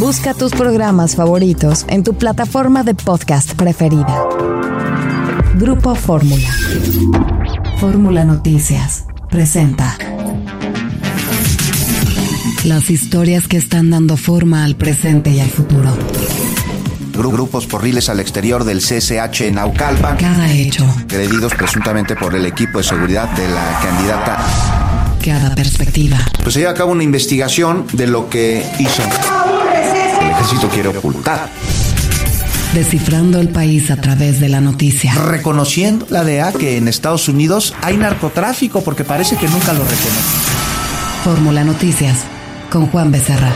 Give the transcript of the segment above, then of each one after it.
Busca tus programas favoritos en tu plataforma de podcast preferida. Grupo Fórmula. Fórmula Noticias presenta las historias que están dando forma al presente y al futuro. Grupos porriles al exterior del CCH en Naucalpan. Cada hecho. Agredidos presuntamente por el equipo de seguridad de la candidata. Cada perspectiva. Pues se lleva a cabo una investigación de lo que hizo. El ejército quiere ocultar. Descifrando el país a través de la noticia. Reconociendo la DEA que en Estados Unidos hay narcotráfico porque parece que nunca lo reconoce. Fórmula Noticias con Juan Becerra.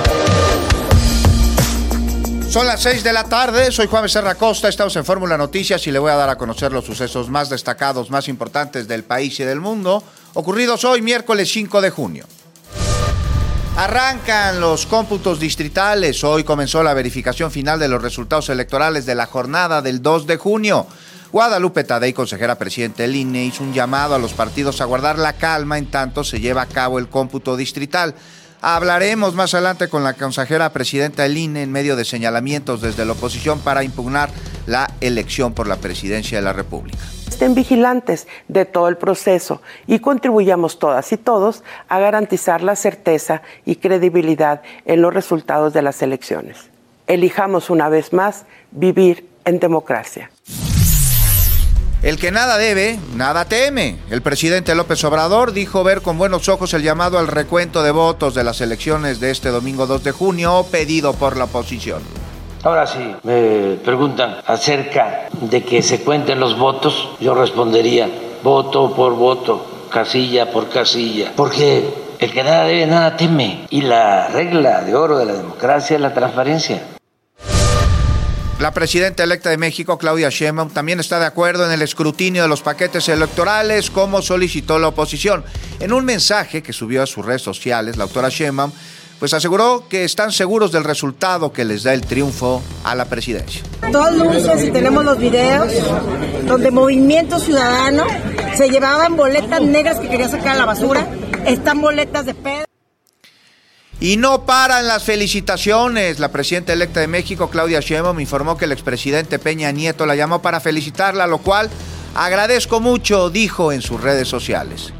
Son las 6 de la tarde, soy Juan Becerra Costa, estamos en Fórmula Noticias y le voy a dar a conocer los sucesos más destacados, más importantes del país y del mundo, ocurridos hoy, miércoles 5 de junio. Arrancan los cómputos distritales, hoy comenzó la verificación final de los resultados electorales de la jornada del 2 de junio. Guadalupe Tadei, consejera presidente del INE, hizo un llamado a los partidos a guardar la calma en tanto se lleva a cabo el cómputo distrital. Hablaremos más adelante con la consejera presidenta del INE en medio de señalamientos desde la oposición para impugnar la elección por la presidencia de la República. Estén vigilantes de todo el proceso y contribuyamos todas y todos a garantizar la certeza y credibilidad en los resultados de las elecciones. Elijamos una vez más vivir en democracia. El que nada debe, nada teme. El presidente López Obrador dijo ver con buenos ojos el llamado al recuento de votos de las elecciones de este domingo 2 de junio pedido por la oposición. Ahora sí, me preguntan acerca de que se cuenten los votos, yo respondería voto por voto, casilla por casilla, porque el que nada debe, nada teme. Y la regla de oro de la democracia es la transparencia. La presidenta electa de México, Claudia Sheinbaum, también está de acuerdo en el escrutinio de los paquetes electorales, como solicitó la oposición. En un mensaje que subió a sus redes sociales, la doctora Sheinbaum pues aseguró que están seguros del resultado que les da el triunfo a la presidencia. Todas luces y tenemos los videos donde Movimiento Ciudadano se llevaban boletas negras que quería sacar a la basura, están boletas de Pedro. Y no paran las felicitaciones. La presidenta electa de México, Claudia Sheinbaum, informó que el expresidente Peña Nieto la llamó para felicitarla, lo cual agradezco mucho, dijo en sus redes sociales.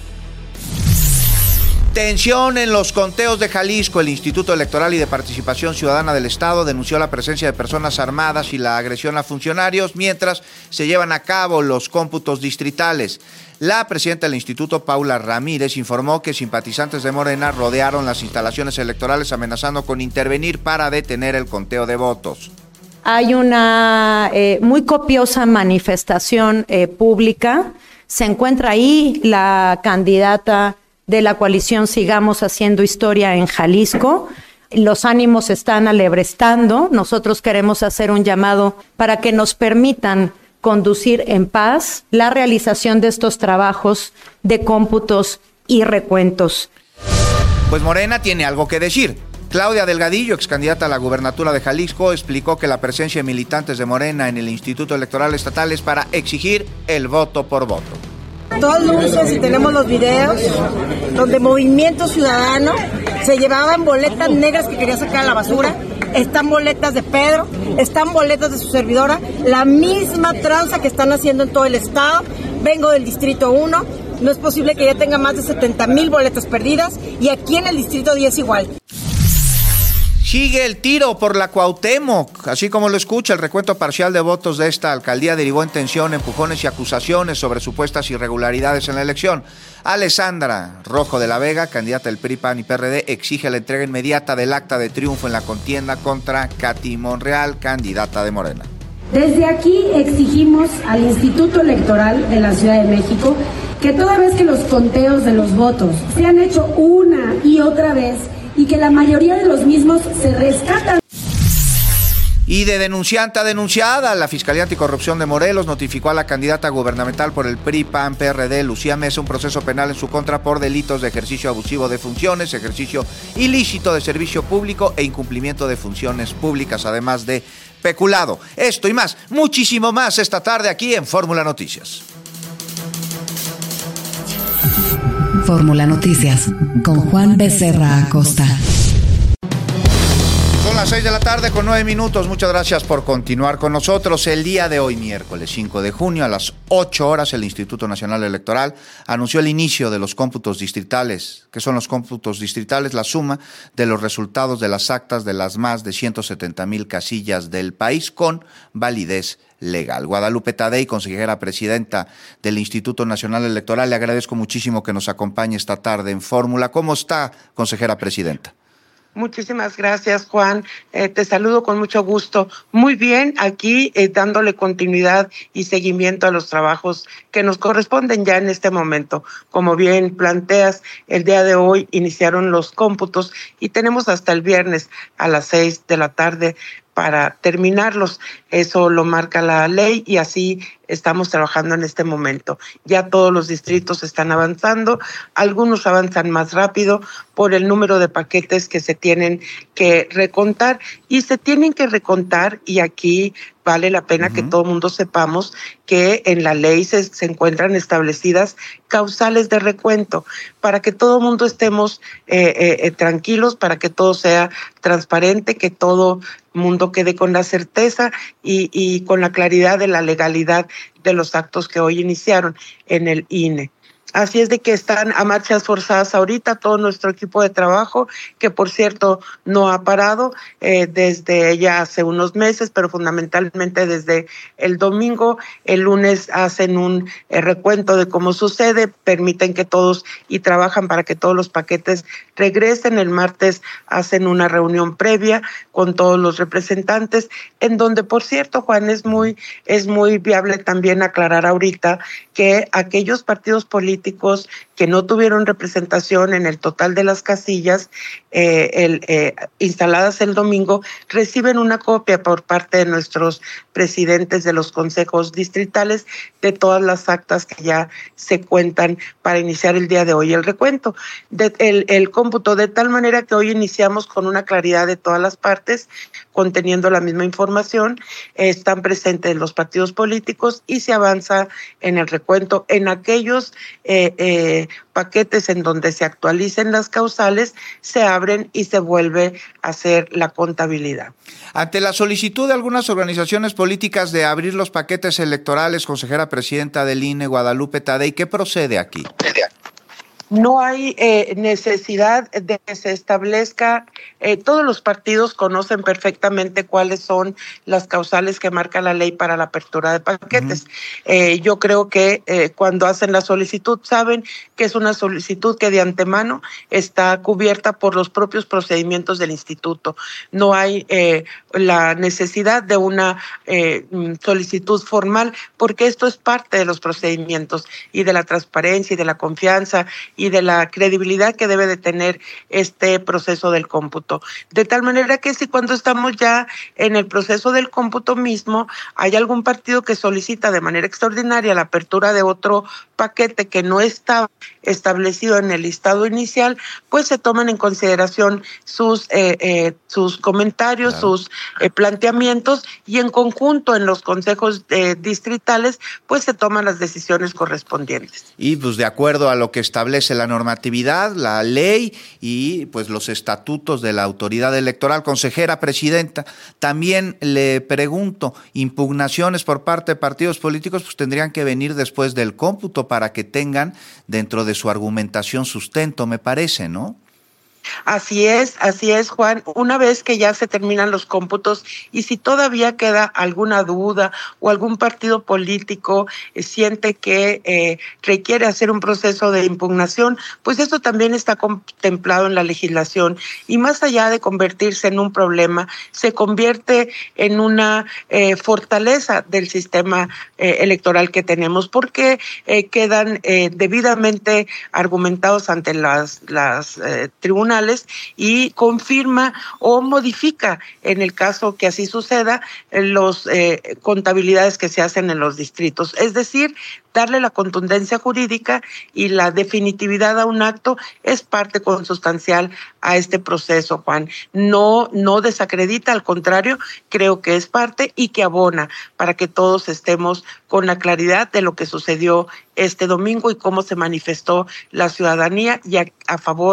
Tensión en los conteos de Jalisco. El Instituto Electoral y de Participación Ciudadana del Estado denunció la presencia de personas armadas y la agresión a funcionarios mientras se llevan a cabo los cómputos distritales. La presidenta del instituto, Paula Ramírez, informó que simpatizantes de Morena rodearon las instalaciones electorales amenazando con intervenir para detener el conteo de votos. Hay una muy copiosa manifestación pública. Se encuentra ahí la candidata de la coalición Sigamos Haciendo Historia en Jalisco. Los ánimos están alebrestando. Nosotros queremos hacer un llamado para que nos permitan conducir en paz la realización de estos trabajos de cómputos y recuentos. Pues Morena tiene algo que decir. Claudia Delgadillo, ex candidata a la gubernatura de Jalisco, explicó que la presencia de militantes de Morena en el Instituto Electoral Estatal es para exigir el voto por voto. Todas luces y tenemos los videos donde Movimiento Ciudadano se llevaban boletas negras que quería sacar a la basura, están boletas de Pedro, están boletas de su servidora, la misma tranza que están haciendo en todo el estado. Vengo del Distrito 1, no es posible que ya tenga más de 70,000 boletas perdidas y aquí en el Distrito 10 igual. Sigue el tiro por la Cuauhtémoc. Así como lo escucha, el recuento parcial de votos de esta alcaldía derivó en tensión, empujones y acusaciones sobre supuestas irregularidades en la elección. Alessandra Rojo de la Vega, candidata del PRI, PAN y PRD, exige la entrega inmediata del acta de triunfo en la contienda contra Katy Monreal, candidata de Morena. Desde aquí exigimos al Instituto Electoral de la Ciudad de México que toda vez que los conteos de los votos se han hecho una y otra vez y que la mayoría de los mismos se rescatan. Y de denunciante a denunciada, la Fiscalía Anticorrupción de Morelos notificó a la candidata gubernamental por el PRI, PAN, PRD, Lucía Mesa, un proceso penal en su contra por delitos de ejercicio abusivo de funciones, ejercicio ilícito de servicio público e incumplimiento de funciones públicas, además de peculado. Esto y más, muchísimo más esta tarde aquí en Fórmula Noticias. Fórmula Noticias con Juan Becerra Acosta. Son las 6 de la tarde con 9 minutos. Muchas gracias por continuar con nosotros. El día de hoy, miércoles 5 de junio, a las 8 horas, el Instituto Nacional Electoral anunció el inicio de los cómputos distritales. ¿Qué son los cómputos distritales? La suma de los resultados de las actas de las más de 170,000 casillas del país con validez legal. Guadalupe Tadei, consejera presidenta del Instituto Nacional Electoral, le agradezco muchísimo que nos acompañe esta tarde en Fórmula. ¿Cómo está, consejera presidenta? Muchísimas gracias, Juan. Te saludo con mucho gusto. Muy bien, aquí dándole continuidad y seguimiento a los trabajos que nos corresponden ya en este momento. Como bien planteas, el día de hoy iniciaron los cómputos y tenemos hasta el viernes a las 6 de la tarde para terminarlos. Eso lo marca la ley y así estamos trabajando en este momento. Ya todos los distritos están avanzando, algunos avanzan más rápido por el número de paquetes que se tienen que recontar y se tienen que recontar, y aquí vale la pena que todo el mundo sepamos que en la ley se encuentran establecidas causales de recuento para que todo el mundo estemos tranquilos, para que todo sea transparente, que todo mundo quede con la certeza y con la claridad de la legalidad de los actos que hoy iniciaron en el INE. Así es de que están a marchas forzadas ahorita todo nuestro equipo de trabajo, que por cierto no ha parado desde ya hace unos meses, pero fundamentalmente desde el domingo. El lunes hacen un recuento de cómo sucede, permiten que todos y trabajan para que todos los paquetes regresen. El martes hacen una reunión previa con todos los representantes, en donde, por cierto, Juan, es muy viable también aclarar ahorita que aquellos partidos políticos que no tuvieron representación en el total de las casillas instaladas el domingo reciben una copia por parte de nuestros presidentes de los consejos distritales de todas las actas que ya se cuentan para iniciar el día de hoy el recuento, el cómputo, de tal manera que hoy iniciamos con una claridad de todas las partes, conteniendo la misma información. Están presentes los partidos políticos y se avanza en el recuento en aquellos paquetes en donde se actualicen las causales, se abren y se vuelve a hacer la contabilidad. Ante la solicitud de algunas organizaciones políticas de abrir los paquetes electorales, consejera presidenta del INE, Guadalupe Tadei, ¿qué procede aquí? No hay necesidad de que se establezca, todos los partidos conocen perfectamente cuáles son las causales que marca la ley para la apertura de paquetes. Yo creo que cuando hacen la solicitud saben que es una solicitud que de antemano está cubierta por los propios procedimientos del instituto. No hay la necesidad de una solicitud formal, porque esto es parte de los procedimientos y de la transparencia y de la confianza y de la credibilidad que debe de tener este proceso del cómputo. De tal manera que si cuando estamos ya en el proceso del cómputo mismo, hay algún partido que solicita de manera extraordinaria la apertura de otro paquete que no está establecido en el listado inicial, pues se toman en consideración sus comentarios, claro, sus planteamientos, y en conjunto en los consejos distritales pues se toman las decisiones correspondientes. Y pues de acuerdo a lo que establece la normatividad, la ley y pues los estatutos de la autoridad electoral. Consejera presidenta, también le pregunto, impugnaciones por parte de partidos políticos pues tendrían que venir después del cómputo para que tengan dentro de su argumentación sustento, me parece, ¿no? Así es, Juan. Una vez que ya se terminan los cómputos y si todavía queda alguna duda o algún partido político siente que requiere hacer un proceso de impugnación, pues eso también está contemplado en la legislación, y más allá de convertirse en un problema, se convierte en una fortaleza del sistema electoral que tenemos, porque quedan debidamente argumentados ante las tribunales y confirma o modifica, en el caso que así suceda, los contabilidades que se hacen en los distritos. Es decir, darle la contundencia jurídica y la definitividad a un acto es parte consustancial a este proceso, Juan. No desacredita, al contrario, creo que es parte y que abona para que todos estemos con la claridad de lo que sucedió este domingo y cómo se manifestó la ciudadanía y a favor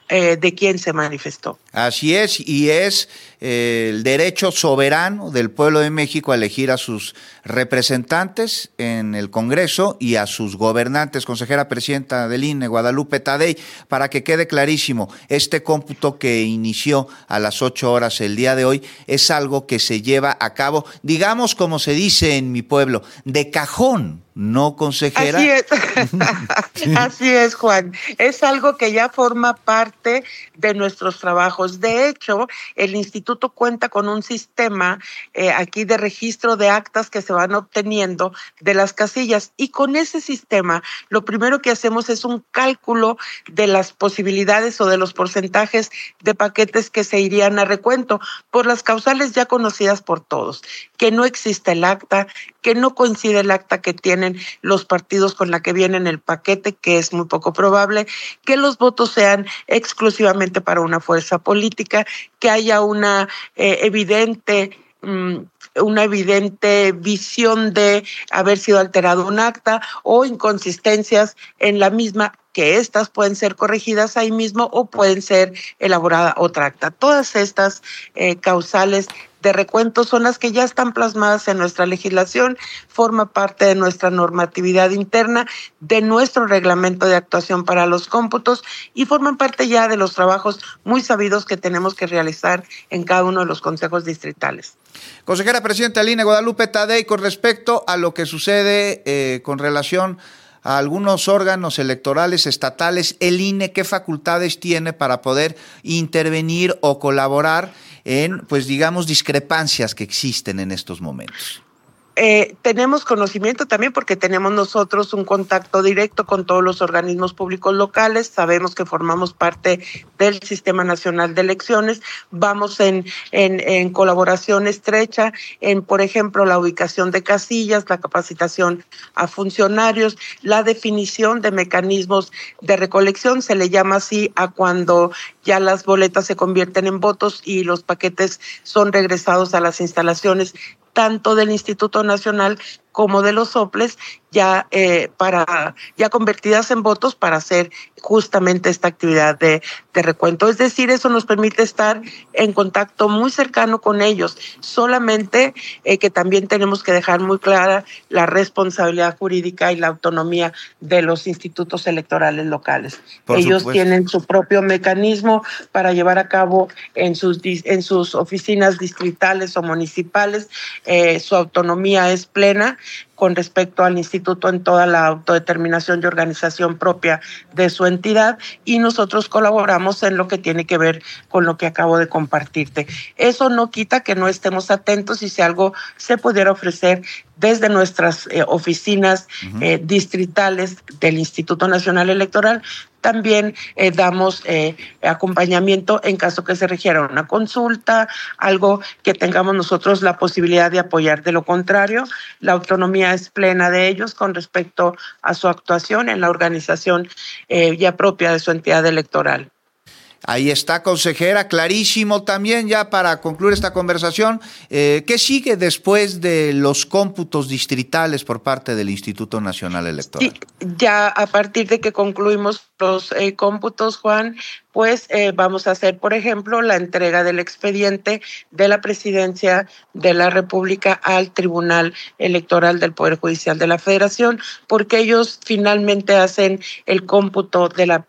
de quién se manifestó. Así es, y es el derecho soberano del pueblo de México a elegir a sus representantes en el Congreso y a sus gobernantes. Consejera presidenta del INE, Guadalupe Tadei, para que quede clarísimo, este cómputo que inició a las 8 horas el día de hoy es algo que se lleva a cabo, digamos como se dice en mi pueblo, de cajón, ¿no, consejera? Así es, así es, Juan. Es algo que ya forma parte de nuestros trabajos. De hecho, el instituto cuenta con un sistema aquí de registro de actas que se van obteniendo de las casillas, y con ese sistema lo primero que hacemos es un cálculo de las posibilidades o de los porcentajes de paquetes que se irían a recuento por las causales ya conocidas por todos, que no existe el acta, que no coincide el acta que tienen los partidos con la que viene en el paquete, que es muy poco probable, que los votos sean exclusivamente para una fuerza política, que haya una evidente visión de haber sido alterado un acta o inconsistencias en la misma, que estas pueden ser corregidas ahí mismo o pueden ser elaborada otra acta. Todas estas causales de recuento son las que ya están plasmadas en nuestra legislación, forma parte de nuestra normatividad interna, de nuestro reglamento de actuación para los cómputos y forman parte ya de los trabajos muy sabidos que tenemos que realizar en cada uno de los consejos distritales. Consejera presidenta del INE, Guadalupe Tadei, con respecto a lo que sucede con relación a algunos órganos electorales estatales, el INE, ¿qué facultades tiene para poder intervenir o colaborar en, pues digamos, discrepancias que existen en estos momentos? Tenemos conocimiento también porque tenemos nosotros un contacto directo con todos los organismos públicos locales, sabemos que formamos parte del Sistema Nacional de Elecciones, vamos en colaboración estrecha en, por ejemplo, la ubicación de casillas, la capacitación a funcionarios, la definición de mecanismos de recolección, se le llama así a cuando ya las boletas se convierten en votos y los paquetes son regresados a las instalaciones tanto del Instituto Nacional como de los soples, ya convertidas en votos para hacer justamente esta actividad de recuento. Es decir, eso nos permite estar en contacto muy cercano con ellos, solamente que también tenemos que dejar muy clara la responsabilidad jurídica y la autonomía de los institutos electorales locales. Ellos tienen su propio mecanismo para llevar a cabo en sus oficinas distritales o municipales, su autonomía es plena con respecto al instituto en toda la autodeterminación y organización propia de su entidad, y nosotros colaboramos en lo que tiene que ver con lo que acabo de compartirte. Eso no quita que no estemos atentos y si algo se pudiera ofrecer desde nuestras oficinas distritales del Instituto Nacional Electoral, también damos acompañamiento en caso que se requiera una consulta, algo que tengamos nosotros la posibilidad de apoyar. De lo contrario, la autonomía es plena de ellos con respecto a su actuación en la organización ya propia de su entidad electoral. Ahí está, consejera, clarísimo también, ya para concluir esta conversación, ¿qué sigue después de los cómputos distritales por parte del Instituto Nacional Electoral? Sí, ya a partir de que concluimos los cómputos, Juan, pues vamos a hacer, por ejemplo, la entrega del expediente de la Presidencia de la República al Tribunal Electoral del Poder Judicial de la Federación, porque ellos finalmente hacen el cómputo de la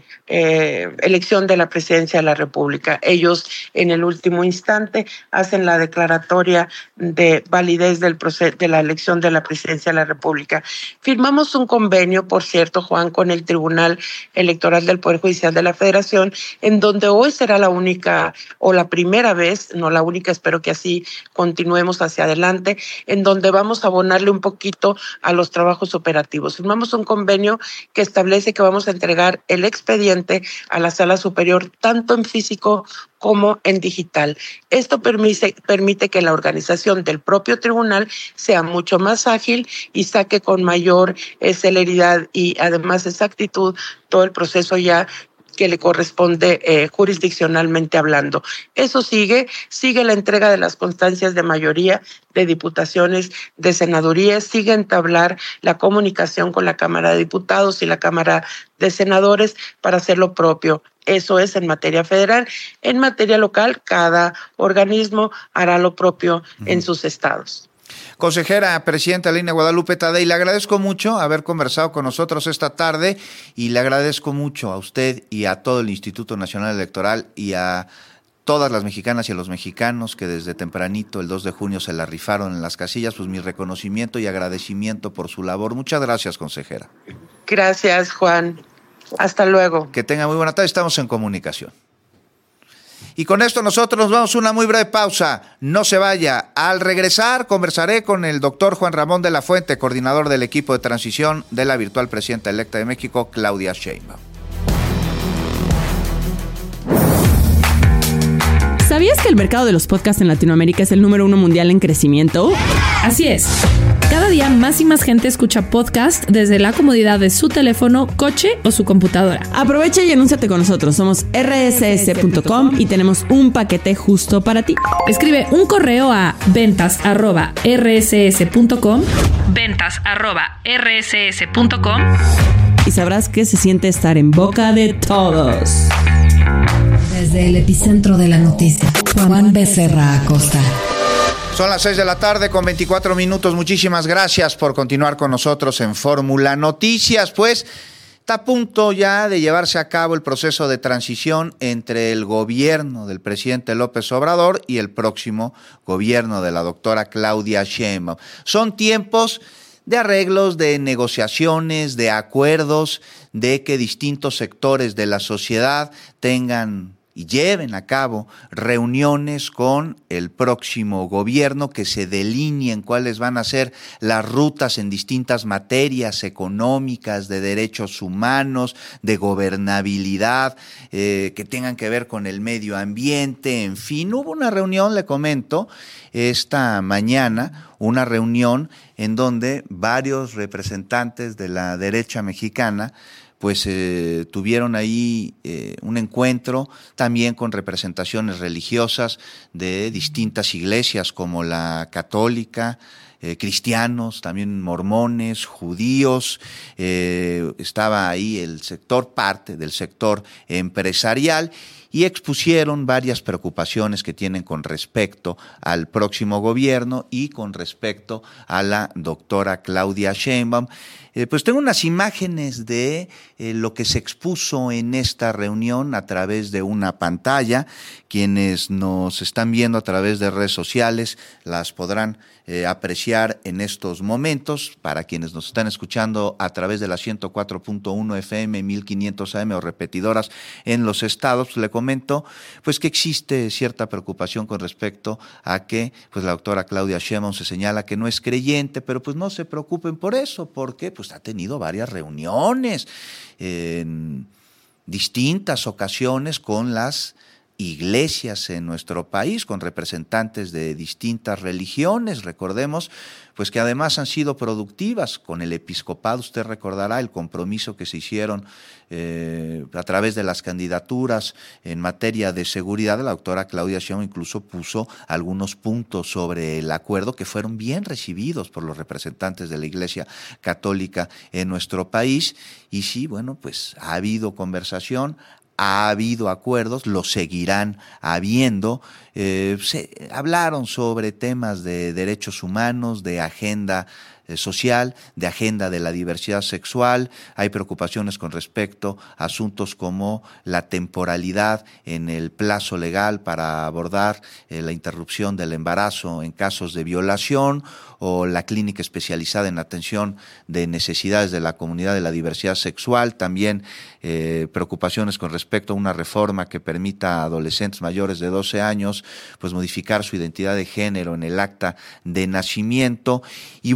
elección de la Presidencia de la República. Ellos, en el último instante, hacen la declaratoria de validez de la elección de la Presidencia de la República. Firmamos un convenio, por cierto, Juan, con el Tribunal Electoral del Poder Judicial de la Federación, en donde hoy será la única o la primera vez, no la única, espero que así continuemos hacia adelante, en donde vamos a abonarle un poquito a los trabajos operativos. Firmamos un convenio que establece que vamos a entregar el expediente a la Sala Superior, tanto en físico como en digital. Esto permite que la organización del propio tribunal sea mucho más ágil y saque con mayor celeridad y además exactitud todo el proceso ya que le corresponde jurisdiccionalmente hablando. Eso sigue la entrega de las constancias de mayoría de diputaciones, de senadurías, sigue entablar la comunicación con la Cámara de Diputados y la Cámara de Senadores para hacer lo propio. Eso es en materia federal. En materia local, cada organismo hará lo propio en sus estados. Consejera presidenta de la INE, Guadalupe Tadei, le agradezco mucho haber conversado con nosotros esta tarde y le agradezco mucho a usted y a todo el Instituto Nacional Electoral y a todas las mexicanas y a los mexicanos que desde tempranito, el 2 de junio, se la rifaron en las casillas, pues mi reconocimiento y agradecimiento por su labor. Muchas gracias, consejera. Gracias, Juan. Hasta luego. Que tenga muy buena tarde, estamos en comunicación. Y con esto nosotros nos vamos a una muy breve pausa. No se vaya. Al regresar conversaré con el doctor Juan Ramón de la Fuente, coordinador del equipo de transición de la virtual presidenta electa de México, Claudia Sheinbaum. ¿Sabías que el mercado de los podcasts en Latinoamérica es el número 1 mundial en crecimiento? Así es. Cada día más y más gente escucha podcast desde la comodidad de su teléfono, coche o su computadora. Aprovecha y anúnciate con nosotros. Somos rss.com y tenemos un paquete justo para ti. Escribe un correo a ventas@rss.com y sabrás que se siente estar en boca de todos. Desde el epicentro de la noticia, Juan Becerra Acosta. Son las 6 de la tarde con 24 minutos. Muchísimas gracias por continuar con nosotros en Fórmula Noticias. Pues está a punto ya de llevarse a cabo el proceso de transición entre el gobierno del presidente López Obrador y el próximo gobierno de la doctora Claudia Sheinbaum. Son tiempos de arreglos, de negociaciones, de acuerdos, de que distintos sectores de la sociedad tengan y lleven a cabo reuniones con el próximo gobierno, que se delineen cuáles van a ser las rutas en distintas materias económicas, de derechos humanos, de gobernabilidad, que tengan que ver con el medio ambiente, en fin. Hubo una reunión, le comento, esta mañana, una reunión en donde varios representantes de la derecha mexicana pues tuvieron ahí un encuentro también con representaciones religiosas de distintas iglesias como la católica, cristianos, también mormones, judíos, estaba ahí el sector, parte del sector empresarial, y expusieron varias preocupaciones que tienen con respecto al próximo gobierno y con respecto a la doctora Claudia Sheinbaum. Pues tengo unas imágenes de lo que se expuso en esta reunión a través de una pantalla. Quienes nos están viendo a través de redes sociales las podrán apreciar en estos momentos. Para quienes nos están escuchando a través de la 104.1 FM, 1500 AM o repetidoras en los estados, le comento pues que existe cierta preocupación con respecto a que pues la doctora Claudia Sheinbaum se señala que no es creyente, pero pues no se preocupen por eso, porque pues ha tenido varias reuniones en distintas ocasiones con las iglesias en nuestro país, con representantes de distintas religiones. Recordemos pues que además han sido productivas con el episcopado. Usted recordará el compromiso que se hicieron a través de las candidaturas en materia de seguridad. La doctora Claudia Sheinbaum incluso puso algunos puntos sobre el acuerdo que fueron bien recibidos por los representantes de la Iglesia Católica en nuestro país. Y sí, bueno, pues ha habido conversación, ha habido acuerdos, lo seguirán habiendo. Se hablaron sobre temas de derechos humanos, de agenda social, de agenda de la diversidad sexual. Hay preocupaciones con respecto a asuntos como la temporalidad en el plazo legal para abordar la interrupción del embarazo en casos de violación, o la clínica especializada en atención de necesidades de la comunidad de la diversidad sexual. También preocupaciones con respecto a una reforma que permita a adolescentes mayores de 12 años pues modificar su identidad de género en el acta de nacimiento. Y bueno, pues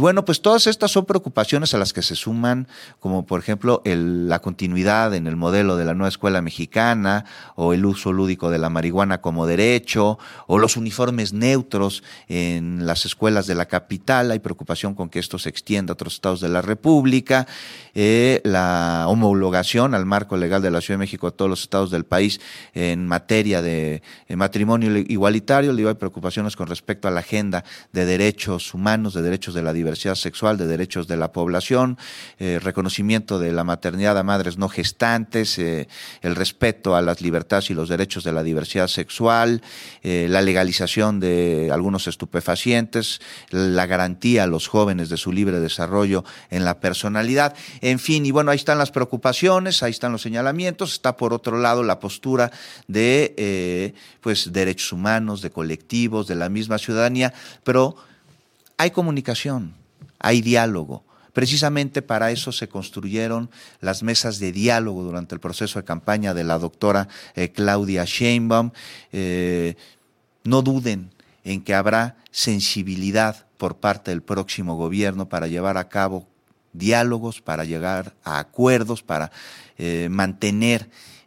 todas estas son preocupaciones a las que se suman, como por ejemplo la continuidad en el modelo de la nueva escuela mexicana, o el uso lúdico de la marihuana como derecho, o los uniformes neutros en las escuelas de la capital. Hay preocupación con que esto se extienda a otros estados de la República, la homologación al marco legal de la Ciudad de México a todos los estados del país en materia de matrimonio igualitario. Hay preocupaciones con respecto a la agenda de derechos humanos, de derechos de la diversidad sexual, de derechos de la población, reconocimiento de la maternidad a madres no gestantes, el respeto a las libertades y los derechos de la diversidad sexual, la legalización de algunos estupefacientes, la garantía a los jóvenes de su libre desarrollo en la personalidad, en fin. Y bueno, ahí están las preocupaciones, ahí están los señalamientos. Está por otro lado la postura de pues derechos humanos, de colectivos, de la misma ciudadanía, pero hay comunicación, hay diálogo. Precisamente para eso se construyeron las mesas de diálogo durante el proceso de campaña de la doctora Claudia Sheinbaum. No duden en que habrá sensibilidad por parte del próximo gobierno para llevar a cabo diálogos, para llegar a acuerdos, para mantener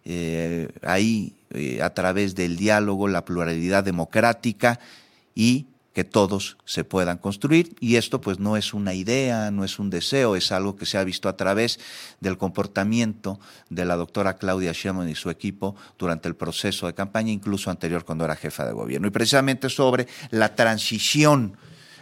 a través del diálogo la pluralidad democrática y que todos se puedan construir. Y esto pues no es una idea, no es un deseo, es algo que se ha visto a través del comportamiento de la doctora Claudia Sheinbaum y su equipo durante el proceso de campaña, incluso anterior cuando era jefa de gobierno. Y precisamente sobre la transición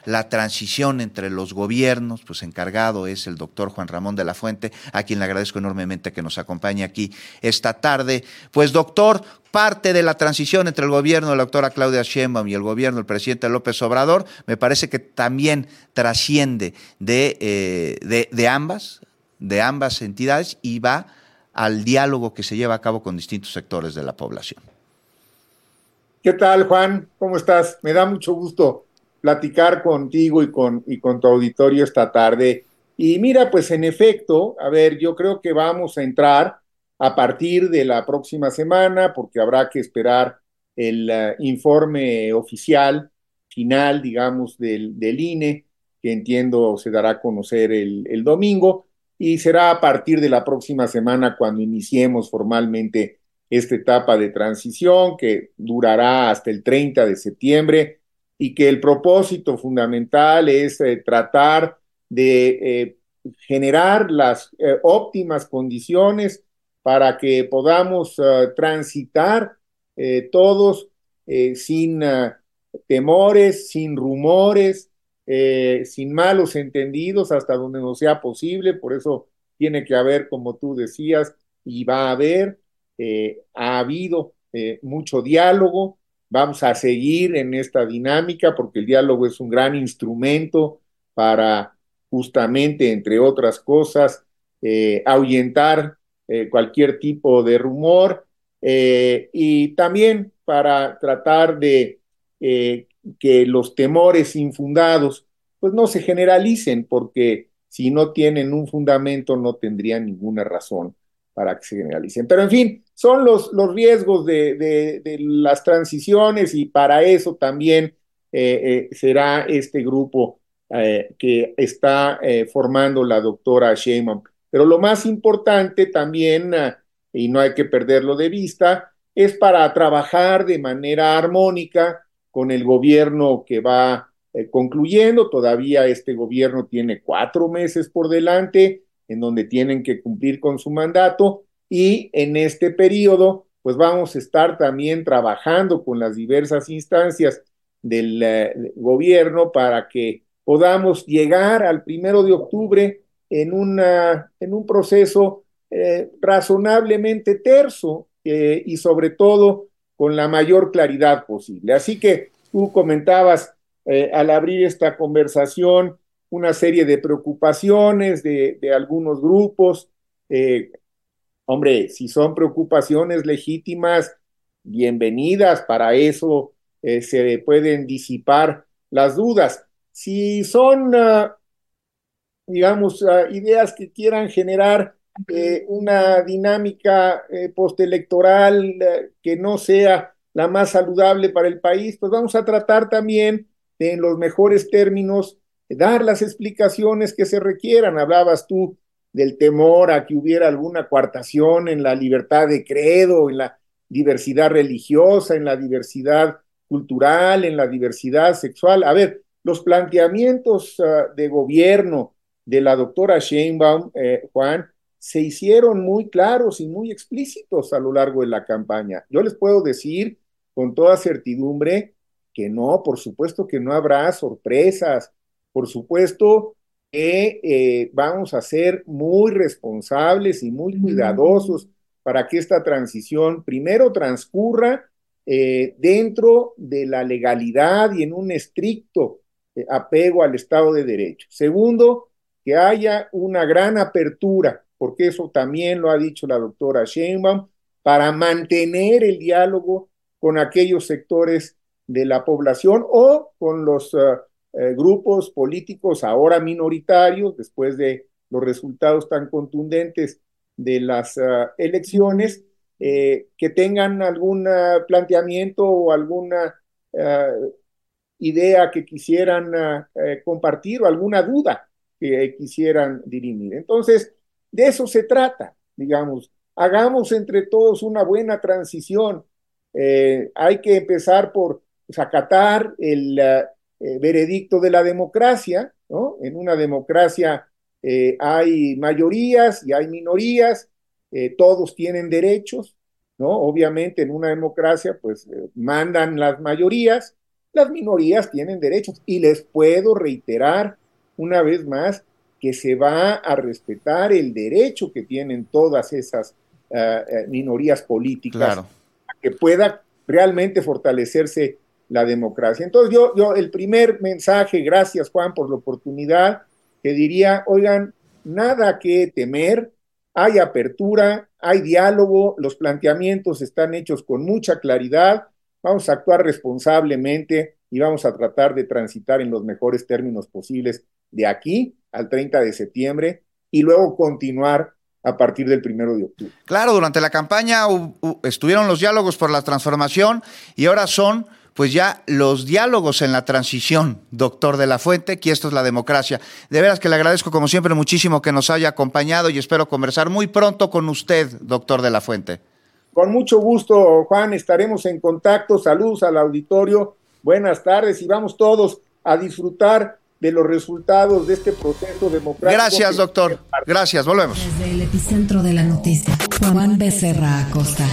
entre los gobiernos, pues encargado es el doctor Juan Ramón de la Fuente, a quien le agradezco enormemente que nos acompañe aquí esta tarde. Pues doctor, parte de la transición entre el gobierno de la doctora Claudia Sheinbaum y el gobierno del presidente López Obrador, me parece que también trasciende de ambas entidades y va al diálogo que se lleva a cabo con distintos sectores de la población. ¿Qué tal, Juan? ¿Cómo estás? Me da mucho gusto platicar contigo y con tu auditorio esta tarde. Y mira, pues en efecto, a ver, yo creo que vamos a entrar a partir de la próxima semana, porque habrá que esperar el informe oficial, final, digamos, del INE, que entiendo se dará a conocer el domingo, y será a partir de la próxima semana cuando iniciemos formalmente esta etapa de transición, que durará hasta el 30 de septiembre, y que el propósito fundamental es tratar de generar las óptimas condiciones para que podamos transitar todos sin temores, sin rumores, sin malos entendidos, hasta donde no sea posible. Por eso tiene que haber, como tú decías, y va a haber, ha habido mucho diálogo. Vamos a seguir en esta dinámica porque el diálogo es un gran instrumento para justamente, entre otras cosas, ahuyentar cualquier tipo de rumor y también para tratar de que los temores infundados pues no se generalicen, porque si no tienen un fundamento no tendrían ninguna razón para que se generalicen. Pero en fin, son los riesgos de las transiciones, y para eso también será este grupo que está formando la doctora Sheinbaum. Pero lo más importante también, y no hay que perderlo de vista, es para trabajar de manera armónica con el gobierno que va concluyendo. Todavía este gobierno tiene 4 meses por delante en donde tienen que cumplir con su mandato, y en este periodo pues vamos a estar también trabajando con las diversas instancias del gobierno para que podamos llegar al 1 de octubre en un proceso razonablemente terso y sobre todo con la mayor claridad posible. Así que tú comentabas al abrir esta conversación una serie de preocupaciones de algunos grupos. Hombre, si son preocupaciones legítimas, bienvenidas, para eso se pueden disipar las dudas. Si son, digamos, ideas que quieran generar una dinámica postelectoral que no sea la más saludable para el país, pues vamos a tratar también en los mejores términos dar las explicaciones que se requieran. Hablabas tú del temor a que hubiera alguna coartación en la libertad de credo, en la diversidad religiosa, en la diversidad cultural, en la diversidad sexual. A ver, los planteamientos de gobierno de la doctora Sheinbaum, Juan, se hicieron muy claros y muy explícitos a lo largo de la campaña. Yo les puedo decir con toda certidumbre que no, por supuesto que no habrá sorpresas, por supuesto que vamos a ser muy responsables y muy cuidadosos para que esta transición primero transcurra dentro de la legalidad y en un estricto apego al Estado de Derecho. Segundo, que haya una gran apertura, porque eso también lo ha dicho la doctora Sheinbaum, para mantener el diálogo con aquellos sectores de la población o con los grupos políticos ahora minoritarios, después de los resultados tan contundentes de las elecciones, que tengan algún planteamiento o alguna idea que quisieran compartir o alguna duda que quisieran dirimir. Entonces, de eso se trata, digamos, hagamos entre todos una buena transición. Hay que empezar por acatar el veredicto de la democracia, ¿no? En una democracia hay mayorías y hay minorías, todos tienen derechos, ¿no? Obviamente en una democracia pues mandan las mayorías, las minorías tienen derechos y les puedo reiterar una vez más que se va a respetar el derecho que tienen todas esas minorías políticas, claro, a que pueda realmente fortalecerse la democracia. Entonces yo el primer mensaje, gracias Juan por la oportunidad, que diría, oigan, nada que temer, hay apertura, hay diálogo, los planteamientos están hechos con mucha claridad, vamos a actuar responsablemente y vamos a tratar de transitar en los mejores términos posibles de aquí al 30 de septiembre y luego continuar a partir del 1 de octubre. Claro, durante la campaña estuvieron los diálogos por la transformación y ahora son pues ya los diálogos en la transición, doctor de la Fuente, que esto es la democracia. De veras que le agradezco como siempre muchísimo que nos haya acompañado y espero conversar muy pronto con usted, doctor de la Fuente. Con mucho gusto, Juan, estaremos en contacto. Saludos al auditorio, buenas tardes y vamos todos a disfrutar de los resultados de este proceso democrático. Gracias, doctor. Gracias, volvemos. Desde el epicentro de la noticia, Juan Becerra Acosta.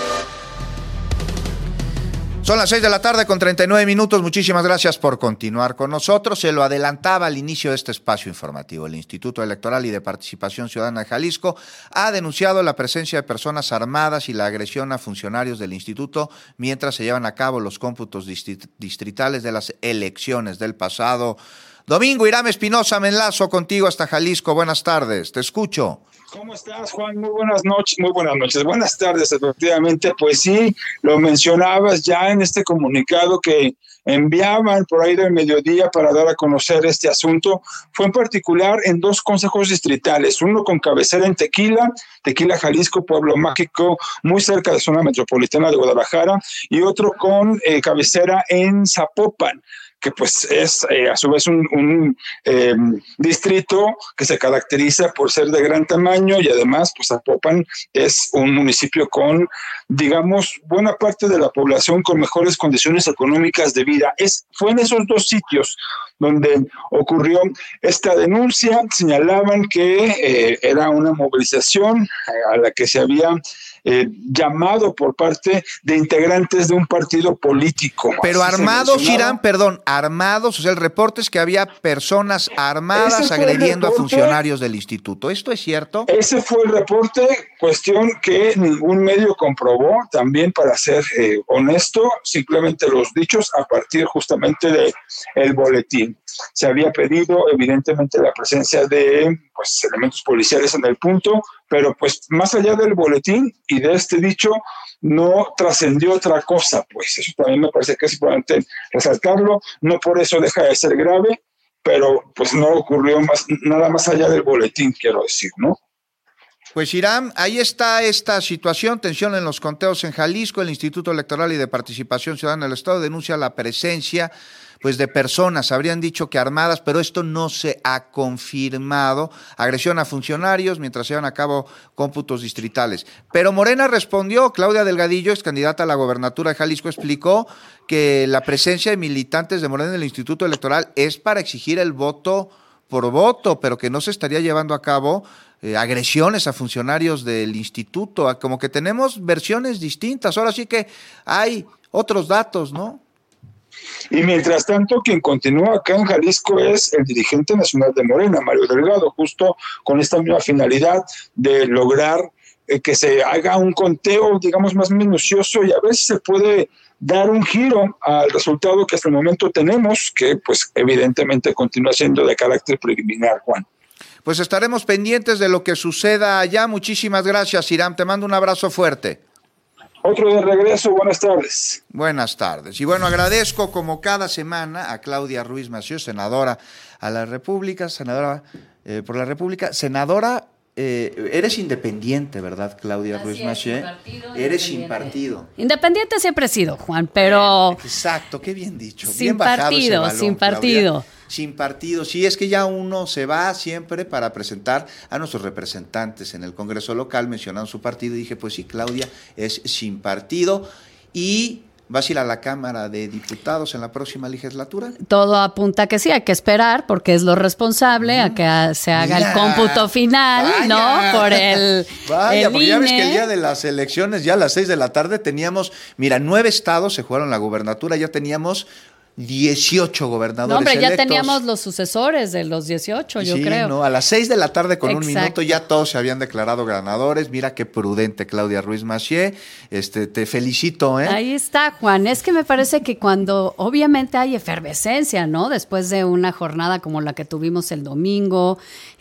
Son las 6 de la tarde con 39 minutos. Muchísimas gracias por continuar con nosotros. Se lo adelantaba al inicio de este espacio informativo. El Instituto Electoral y de Participación Ciudadana de Jalisco ha denunciado la presencia de personas armadas y la agresión a funcionarios del instituto mientras se llevan a cabo los cómputos distritales de las elecciones del pasado domingo. Irán Espinosa, me enlazo contigo hasta Jalisco. Buenas tardes, te escucho. ¿Cómo estás, Juan? Muy buenas noches, buenas tardes, efectivamente. Pues sí, lo mencionabas ya en este comunicado que enviaban por ahí del mediodía para dar a conocer este asunto. Fue en particular en 2 consejos distritales, uno con cabecera en Tequila, Jalisco, pueblo mágico, muy cerca de la zona metropolitana de Guadalajara, y otro con cabecera en Zapopan, que pues es a su vez un distrito que se caracteriza por ser de gran tamaño y además pues Zapopan es un municipio con, digamos, buena parte de la población con mejores condiciones económicas de vida. Fue en esos 2 sitios donde ocurrió esta denuncia. Señalaban que era una movilización a la que se había llamado por parte de integrantes de un partido político. Pero armados, Irán, armados, o sea, el reporte es que había personas armadas agrediendo a funcionarios del instituto. ¿Esto es cierto? Ese fue el reporte, cuestión que ningún medio comprobó, también para ser honesto, simplemente los dichos a partir justamente del boletín. Se había pedido evidentemente la presencia de pues, elementos policiales en el punto, pero pues más allá del boletín y de este dicho no trascendió otra cosa, pues eso también me parece que es importante resaltarlo, no por eso deja de ser grave, pero pues no ocurrió nada más allá del boletín, quiero decir, ¿no? Pues Hiram, ahí está esta situación, tensión en los conteos en Jalisco. El Instituto Electoral y de Participación Ciudadana del Estado denuncia la presencia pues de personas, habrían dicho que armadas, pero esto no se ha confirmado, agresión a funcionarios mientras se llevan a cabo cómputos distritales. Pero Morena respondió. Claudia Delgadillo, ex candidata a la gobernatura de Jalisco, explicó que la presencia de militantes de Morena en el Instituto Electoral es para exigir el voto por voto, pero que no se estaría llevando a cabo agresiones a funcionarios del instituto. Como que tenemos versiones distintas. Ahora sí que hay otros datos, ¿no? Y mientras tanto, quien continúa acá en Jalisco es el dirigente nacional de Morena, Mario Delgado, justo con esta misma finalidad de lograr que se haga un conteo, digamos, más minucioso y a ver si se puede dar un giro al resultado que hasta el momento tenemos, que pues evidentemente continúa siendo de carácter preliminar, Juan. Pues estaremos pendientes de lo que suceda allá. Muchísimas gracias, Hiram. Te mando un abrazo fuerte. Otro de regreso, buenas tardes. Buenas tardes. Y bueno, agradezco como cada semana a Claudia Ruiz Massieu, senadora a la República, senadora por la República. Senadora, eres independiente, ¿verdad, Claudia Ruiz Massieu? Eres sin partido. Independiente siempre he sido, Juan, pero... Exacto, qué bien dicho. Sin bien bajado partido, ese balón, sin partido. Claudia. Sin partido, sí, es que ya uno se va siempre para presentar a nuestros representantes en el Congreso local, mencionando su partido, y dije, pues sí, Claudia es sin partido. ¿Y vas a ir a la Cámara de Diputados en la próxima legislatura? Todo apunta que sí, hay que esperar, porque es lo responsable, a que se haga el cómputo final, vaya, ¿no? Por el Vaya, porque INE. Ya ves que el día de las elecciones, ya a las 6 de la tarde, teníamos, 9 estados se jugaron la gubernatura, ya teníamos 18 gobernadores No, hombre, electos. ya teníamos los sucesores de los 18, yo creo. No, a las 6 de la tarde con Exacto. un minuto ya todos se habían declarado ganadores. Mira qué prudente Claudia Ruiz Massieu. Te felicito, ¿eh? Ahí está, Juan. Es que me parece que cuando obviamente hay efervescencia, ¿no? Después de una jornada como la que tuvimos el domingo,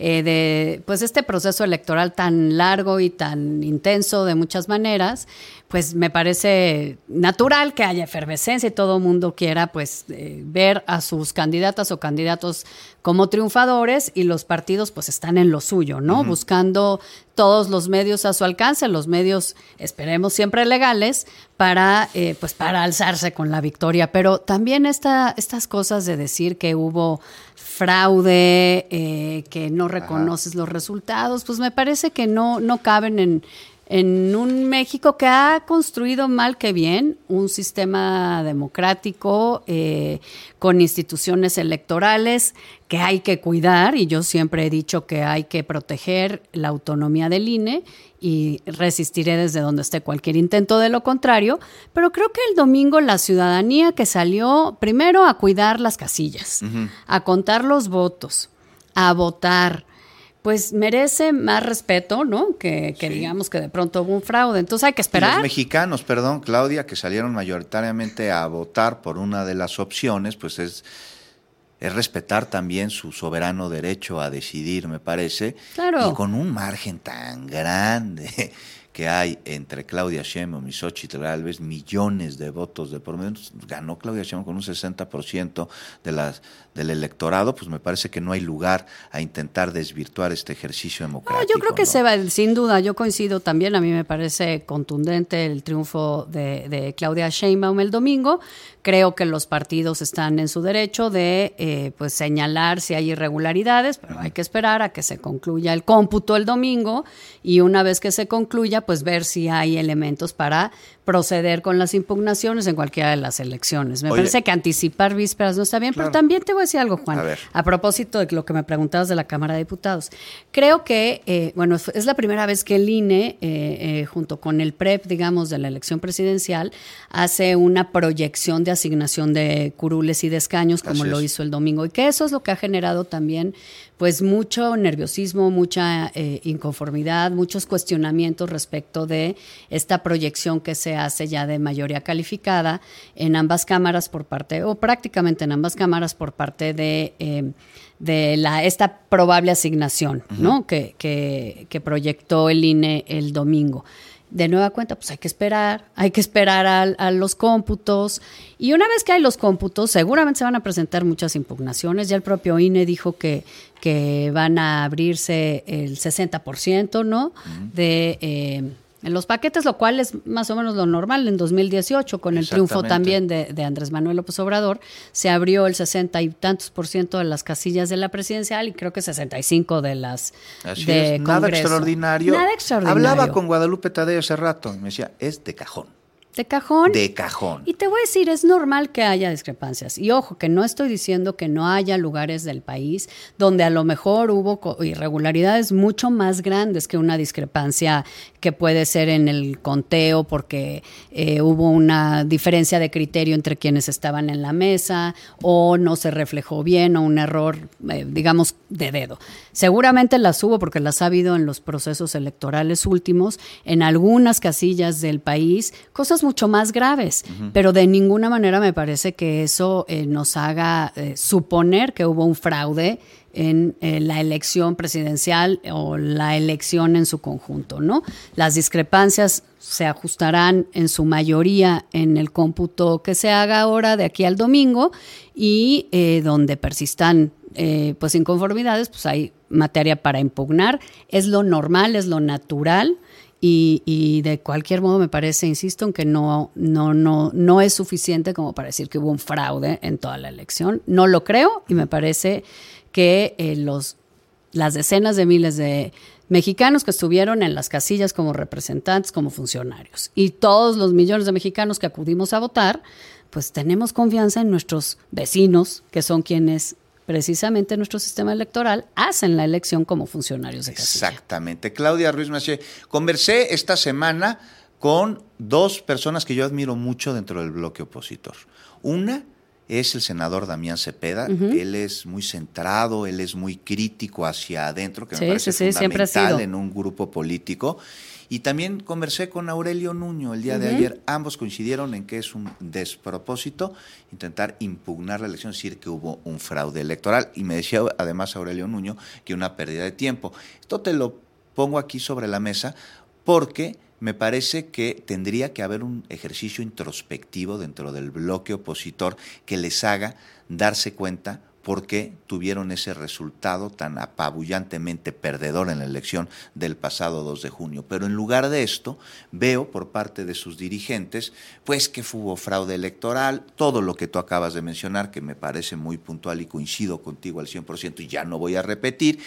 de pues este proceso electoral tan largo y tan intenso de muchas maneras, pues me parece natural que haya efervescencia y todo el mundo quiera pues ver a sus candidatas o candidatos como triunfadores, y los partidos pues están en lo suyo, ¿no? Buscando todos los medios a su alcance, los medios, esperemos, siempre legales, para alzarse con la victoria. Pero también estas cosas de decir que hubo fraude, que no reconoces los resultados, pues me parece que no caben en un México que ha construido mal que bien un sistema democrático con instituciones electorales que hay que cuidar, y yo siempre he dicho que hay que proteger la autonomía del INE y resistiré desde donde esté cualquier intento de lo contrario, pero creo que el domingo la ciudadanía que salió primero a cuidar las casillas, a contar los votos, a votar, pues merece más respeto, ¿no? Que sí, digamos que de pronto hubo un fraude. Entonces hay que esperar. Y los mexicanos, perdón, Claudia, que salieron mayoritariamente a votar por una de las opciones, pues es respetar también su soberano derecho a decidir, me parece. Claro. Y con un margen tan grande que hay entre Claudia Sheinbaum y Xóchitl Gálvez, millones de votos de por medio, ganó Claudia Sheinbaum con un 60% del electorado, pues me parece que no hay lugar a intentar desvirtuar este ejercicio democrático. No, yo creo que se va, sin duda, yo coincido también, a mí me parece contundente el triunfo de Claudia Sheinbaum el domingo. Creo que los partidos están en su derecho de pues señalar si hay irregularidades, pero hay que esperar a que se concluya el cómputo el domingo, y una vez que se concluya, pues ver si hay elementos para proceder con las impugnaciones en cualquiera de las elecciones. Me parece que anticipar vísperas no está bien, claro. Pero también te voy a decir algo, Juan, a propósito de lo que me preguntabas de la Cámara de Diputados. Creo que, es la primera vez que el INE, junto con el PREP, digamos, de la elección presidencial, hace una proyección de asignación de curules y de escaños, como lo hizo el domingo, y que eso es lo que ha generado también pues mucho nerviosismo, mucha inconformidad, muchos cuestionamientos respecto de esta proyección que se hace ya de mayoría calificada en ambas cámaras por parte, o prácticamente en ambas cámaras por parte de esta probable asignación, ¿no? que proyectó el INE el domingo. de nueva cuenta, pues hay que esperar a los cómputos. Y una vez que hay los cómputos, seguramente se van a presentar muchas impugnaciones. Ya el propio INE dijo que van a abrirse el 60%, ¿no? De en los paquetes, lo cual es más o menos lo normal. En 2018, con el triunfo también de Andrés Manuel López Obrador, se abrió el 60 y tantos % de las casillas de la presidencial y creo que 65 de las de Congreso. Nada extraordinario. Nada extraordinario. Hablaba con Guadalupe Tadeo hace rato y me decía, es de cajón. ¿De cajón? De cajón. Y te voy a decir, es normal que haya discrepancias. Y ojo, que no estoy diciendo que no haya lugares del país donde a lo mejor hubo irregularidades mucho más grandes que una discrepancia que puede ser en el conteo porque hubo una diferencia de criterio entre quienes estaban en la mesa o no se reflejó bien o un error, digamos, de dedo. Seguramente las hubo porque las ha habido en los procesos electorales últimos, en algunas casillas del país, cosas mucho más graves, pero de ninguna manera me parece que eso nos haga suponer que hubo un fraude en la elección presidencial o la elección en su conjunto, ¿no? Las discrepancias se ajustarán en su mayoría en el cómputo que se haga ahora de aquí al domingo y donde persistan pues inconformidades, pues hay materia para impugnar. Es lo normal, es lo natural. Y de cualquier modo me parece, insisto, en que no es suficiente como para decir que hubo un fraude en toda la elección. No lo creo y me parece que las decenas de miles de mexicanos que estuvieron en las casillas como representantes, como funcionarios, y todos los millones de mexicanos que acudimos a votar, pues tenemos confianza en nuestros vecinos, que son quienes precisamente nuestro sistema electoral hacen la elección como funcionarios de casilla. Exactamente. Claudia Ruiz Massieu, conversé esta semana con dos personas que yo admiro mucho dentro del bloque opositor. Una es el senador Damián Cepeda. Él es muy centrado, él es muy crítico hacia adentro, que me parece fundamental en un grupo político. Y también conversé con Aurelio Nuño el día de ayer. Ambos coincidieron en que es un despropósito intentar impugnar la elección, decir que hubo un fraude electoral. Y me decía además Aurelio Nuño que una pérdida de tiempo. Esto te lo pongo aquí sobre la mesa porque me parece que tendría que haber un ejercicio introspectivo dentro del bloque opositor que les haga darse cuenta por qué tuvieron ese resultado tan apabullantemente perdedor en la elección del pasado 2 de junio. Pero en lugar de esto, veo por parte de sus dirigentes, pues que hubo fraude electoral, todo lo que tú acabas de mencionar, que me parece muy puntual y coincido contigo al 100% y ya no voy a repetir.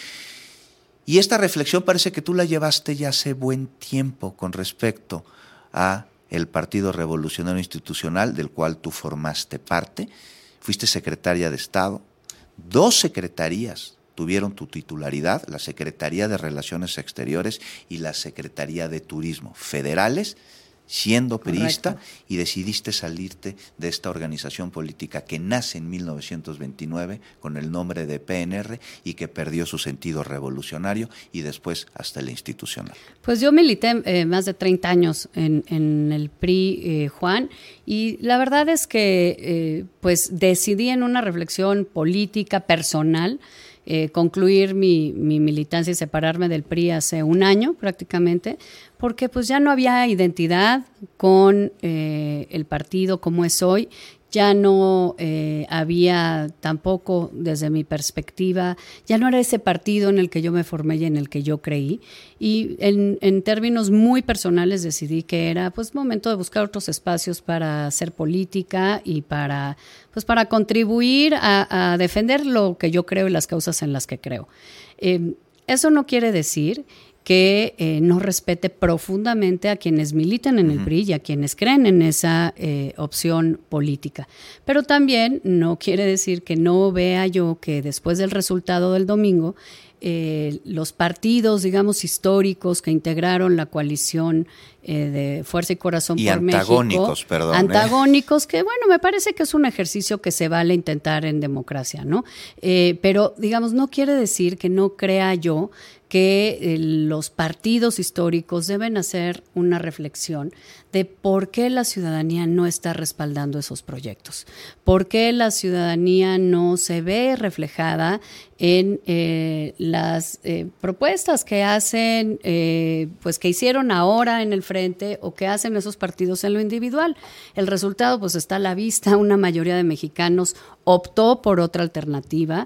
Y esta reflexión parece que tú la llevaste ya hace buen tiempo con respecto a el Partido Revolucionario Institucional, del cual tú formaste parte, fuiste secretaria de Estado. 2 secretarías tuvieron tu titularidad, la Secretaría de Relaciones Exteriores y la Secretaría de Turismo, federales, siendo priista, y decidiste salirte de esta organización política que nace en 1929 con el nombre de PNR y que perdió su sentido revolucionario y después hasta el institucional. Pues yo milité más de 30 años en el PRI, Juan, y la verdad es que pues decidí en una reflexión política personal concluir mi militancia y separarme del PRI hace un año prácticamente, porque pues ya no había identidad con el partido como es hoy. Ya no había tampoco, desde mi perspectiva, ya no era ese partido en el que yo me formé y en el que yo creí. Y en términos muy personales decidí que era pues momento de buscar otros espacios para hacer política y para contribuir a defender lo que yo creo y las causas en las que creo. Eso no quiere decir que no respete profundamente a quienes militan en el PRI y a quienes creen en esa opción política. Pero también no quiere decir que no vea yo que después del resultado del domingo, los partidos, digamos, históricos que integraron la coalición de Fuerza y Corazón por antagónicos, México, antagónicos, que bueno, me parece que es un ejercicio que se vale intentar en democracia, ¿no? Pero, digamos, no quiere decir que no crea yo que los partidos históricos deben hacer una reflexión de por qué la ciudadanía no está respaldando esos proyectos, por qué la ciudadanía no se ve reflejada en las propuestas que hacen, pues que hicieron ahora en el frente o qué hacen esos partidos en lo individual. El resultado pues está a la vista, una mayoría de mexicanos optó por otra alternativa.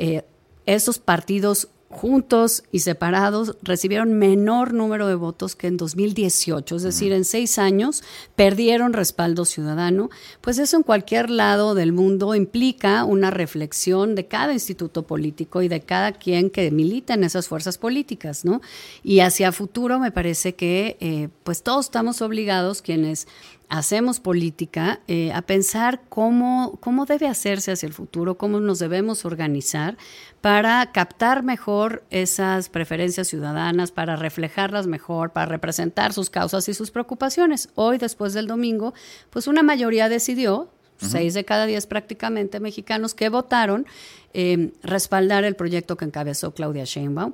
Esos partidos juntos y separados recibieron menor número de votos que en 2018, es decir, en 6 años perdieron respaldo ciudadano. Pues eso en cualquier lado del mundo implica una reflexión de cada instituto político y de cada quien que milita en esas fuerzas políticas, ¿no? Y hacia futuro me parece que pues todos estamos obligados, quienes hacemos política, a pensar cómo debe hacerse hacia el futuro, cómo nos debemos organizar para captar mejor esas preferencias ciudadanas, para reflejarlas mejor, para representar sus causas y sus preocupaciones. Hoy, después del domingo, pues una mayoría decidió, 6 de cada 10 prácticamente mexicanos que votaron, respaldar el proyecto que encabezó Claudia Sheinbaum.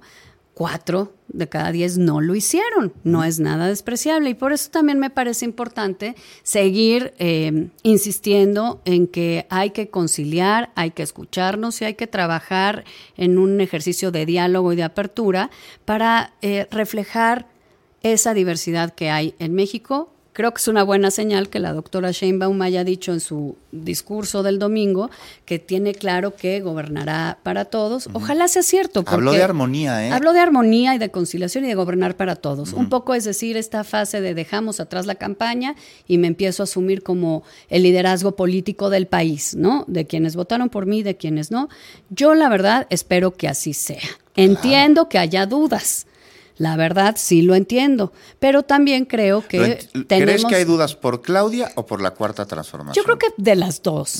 4 de cada 10 no lo hicieron, no es nada despreciable, y por eso también me parece importante seguir insistiendo en que hay que conciliar, hay que escucharnos y hay que trabajar en un ejercicio de diálogo y de apertura para reflejar esa diversidad que hay en México. Creo que es una buena señal que la doctora Sheinbaum haya dicho en su discurso del domingo que tiene claro que gobernará para todos. Ojalá sea cierto. Habló de armonía, Habló de armonía y de conciliación y de gobernar para todos. Un poco, es decir, esta fase de dejamos atrás la campaña y me empiezo a asumir como el liderazgo político del país, ¿no? De quienes votaron por mí, de quienes no. Yo, la verdad, espero que así sea. Entiendo que haya dudas. La verdad, sí lo entiendo, pero también creo que ¿Crees que hay dudas por Claudia o por la Cuarta Transformación? Yo creo que de las dos,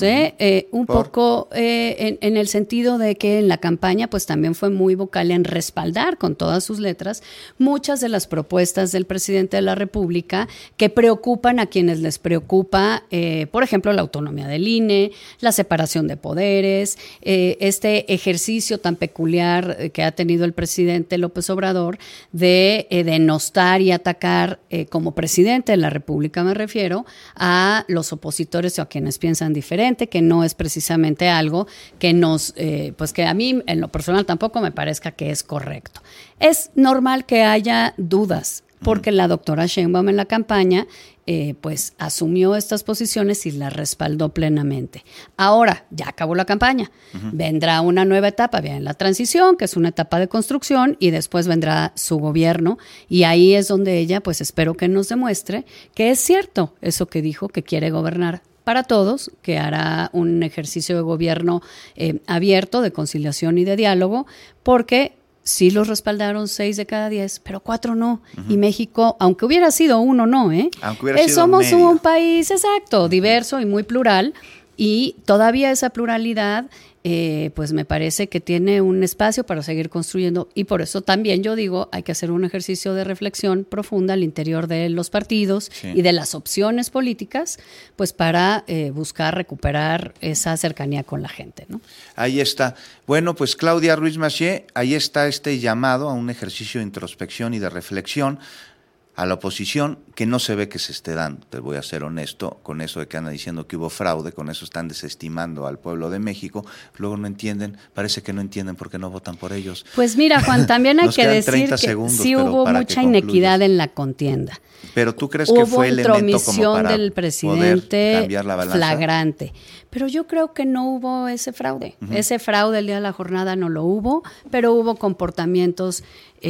poco en el sentido de que en la campaña pues también fue muy vocal en respaldar con todas sus letras muchas de las propuestas del presidente de la República que preocupan a quienes les preocupa, por ejemplo, la autonomía del INE, la separación de poderes, este ejercicio tan peculiar que ha tenido el presidente López Obrador de denostar y atacar como presidente de la República, me refiero, a los opositores o a quienes piensan diferente, que no es precisamente algo que pues que a mí en lo personal tampoco me parezca que es correcto. Es normal que haya dudas, porque la doctora Sheinbaum en la campaña pues asumió estas posiciones y las respaldó plenamente. Ahora, ya acabó la campaña, vendrá una nueva etapa, viene la transición, que es una etapa de construcción, y después vendrá su gobierno, y ahí es donde ella, pues espero que nos demuestre que es cierto eso que dijo, que quiere gobernar para todos, que hará un ejercicio de gobierno abierto, de conciliación y de diálogo, porque sí los respaldaron 6 de cada 10, pero 4 no. Y México, aunque hubiera sido 1, no, aunque hubiera sido somos medio. Un país, exacto, diverso y muy plural, y todavía esa pluralidad pues me parece que tiene un espacio para seguir construyendo, y por eso también yo digo, hay que hacer un ejercicio de reflexión profunda al interior de los partidos y de las opciones políticas, pues para buscar recuperar esa cercanía con la gente, ¿no? Ahí está. Bueno, pues Claudia Ruiz Massieu, ahí está este llamado a un ejercicio de introspección y de reflexión a la oposición, que no se ve que se esté dando, te voy a ser honesto, con eso de que andan diciendo que hubo fraude, con eso están desestimando al pueblo de México, luego no entienden, parece que no entienden por qué no votan por ellos. Pues mira, Juan, también hay que decir que sí hubo mucha inequidad en la contienda. Pero ¿tú crees que fue elemento como para del presidente poder cambiar la balanza? Flagrante. Pero yo creo que no hubo ese fraude. Ese fraude el día de la jornada no lo hubo, pero hubo comportamientos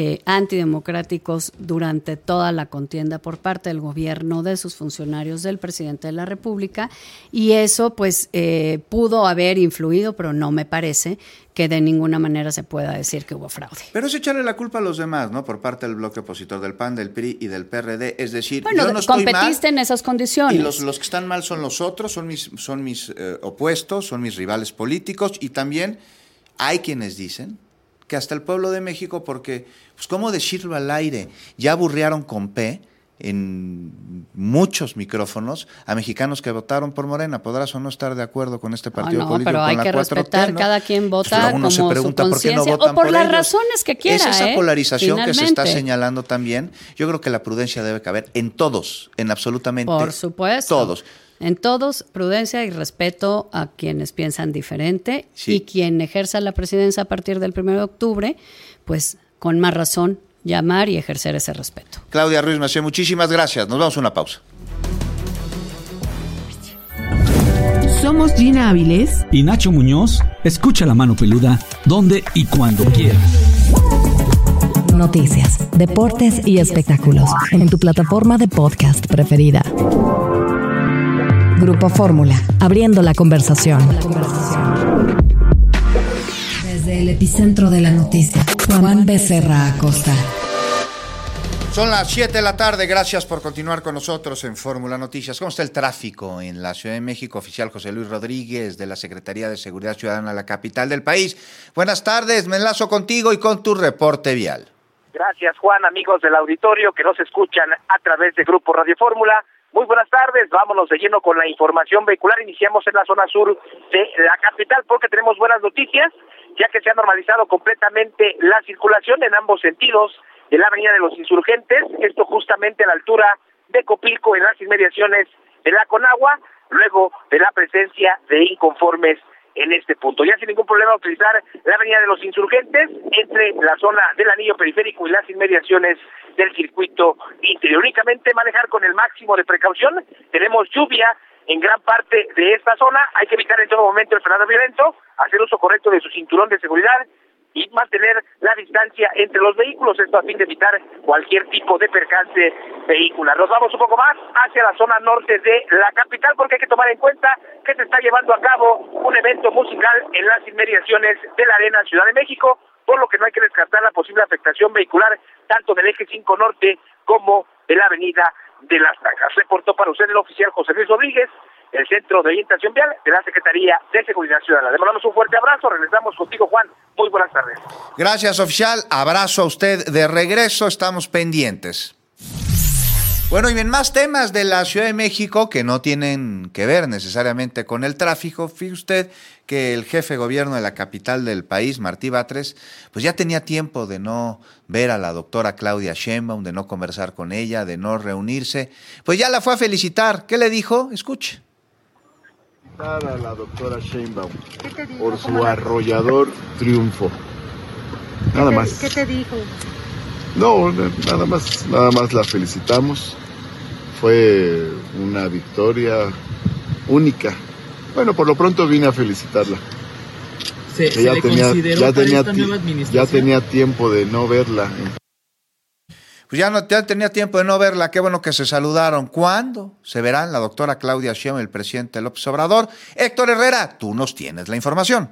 antidemocráticos durante toda la contienda por parte del gobierno, de sus funcionarios, del presidente de la República, y eso pues pudo haber influido, pero no me parece que de ninguna manera se pueda decir que hubo fraude. Pero es echarle la culpa a los demás, ¿no? Por parte del bloque opositor del PAN, del PRI y del PRD. Es decir, bueno, yo no estoy competiste mal, en esas condiciones. Y los que están mal son los otros, son mis opuestos, son mis rivales políticos, y también hay quienes dicen que hasta el pueblo de México, porque, pues, ¿cómo decirlo al aire? Ya aburrearon con P en muchos micrófonos a mexicanos que votaron por Morena. Podrás o no estar de acuerdo con este partido político, pero hay con la que 4T, respetar, ¿no? cada quien vota Pues uno como se pregunta su por qué no conciencia votan o por las ellos. razones que quiera. Es esa polarización que se está Finalmente. señalando también. Yo creo que la prudencia debe caber en todos, en absolutamente por supuesto. todos. En todos, prudencia y respeto a quienes piensan diferente, Sí. y quien ejerza la presidencia a partir del 1 de octubre, pues con más razón llamar y ejercer ese respeto. Claudia Ruiz Massieu, muchísimas gracias. Nos vamos a una pausa. Somos Gina Áviles y Nacho Muñoz. Escucha La Mano Peluda donde y cuando quieras. Noticias, deportes y espectáculos en tu plataforma de podcast preferida. Grupo Fórmula, abriendo la conversación. Desde el epicentro de la noticia, Juan Becerra Acosta. Son las 7 de la tarde, gracias por continuar con nosotros en Fórmula Noticias. ¿Cómo está el tráfico en la Ciudad de México? Oficial José Luis Rodríguez, de la Secretaría de Seguridad Ciudadana de la capital del país. Buenas tardes, me enlazo contigo y con tu reporte vial. Gracias, Juan, amigos del auditorio que nos escuchan a través de Grupo Radio Fórmula. Muy buenas tardes, vámonos de lleno con la información vehicular. Iniciamos en la zona sur de la capital porque tenemos buenas noticias, ya que se ha normalizado completamente la circulación en ambos sentidos de la Avenida de los Insurgentes, esto justamente a la altura de Copilco, en las inmediaciones de la Conagua, luego de la presencia de inconformes en este punto. Ya sin ningún problema utilizar la Avenida de los Insurgentes entre la zona del anillo periférico y las inmediaciones del circuito interior. Únicamente manejar con el máximo de precaución. Tenemos lluvia en gran parte de esta zona. Hay que evitar en todo momento el frenado violento, hacer uso correcto de su cinturón de seguridad y mantener la distancia entre los vehículos, esto a fin de evitar cualquier tipo de percance vehicular. Nos vamos un poco más hacia la zona norte de la capital porque hay que tomar en cuenta que se está llevando a cabo un evento musical en las inmediaciones de la Arena Ciudad de México, por lo que no hay que descartar la posible afectación vehicular tanto del eje 5 norte como de la avenida de las Tajas. Reportó para usted el oficial José Luis Rodríguez, el Centro de Orientación Vial de la Secretaría de Seguridad Ciudadana. Le mandamos un fuerte abrazo, regresamos contigo, Juan. Muy buenas tardes. Gracias, oficial. Abrazo a usted de regreso, estamos pendientes. Bueno, y en más temas de la Ciudad de México que no tienen que ver necesariamente con el tráfico, fíjese usted que el jefe de gobierno de la capital del país, Martí Batres, pues ya tenía tiempo de no ver a la doctora Claudia Sheinbaum, de no conversar con ella, de no reunirse. Pues ya la fue a felicitar. ¿Qué le dijo? Escuche. A la doctora Sheinbaum por su arrollador triunfo. Nada más. ¿Qué te dijo? No, nada más la felicitamos. Fue una victoria única. Bueno, por lo pronto vine a felicitarla. Ya tenía tiempo de no verla. Pues ya tenía tiempo de no verla, qué bueno que se saludaron. ¿Cuándo se verán la doctora Claudia Sheinbaum, el presidente López Obrador? Héctor Herrera, tú nos tienes la información.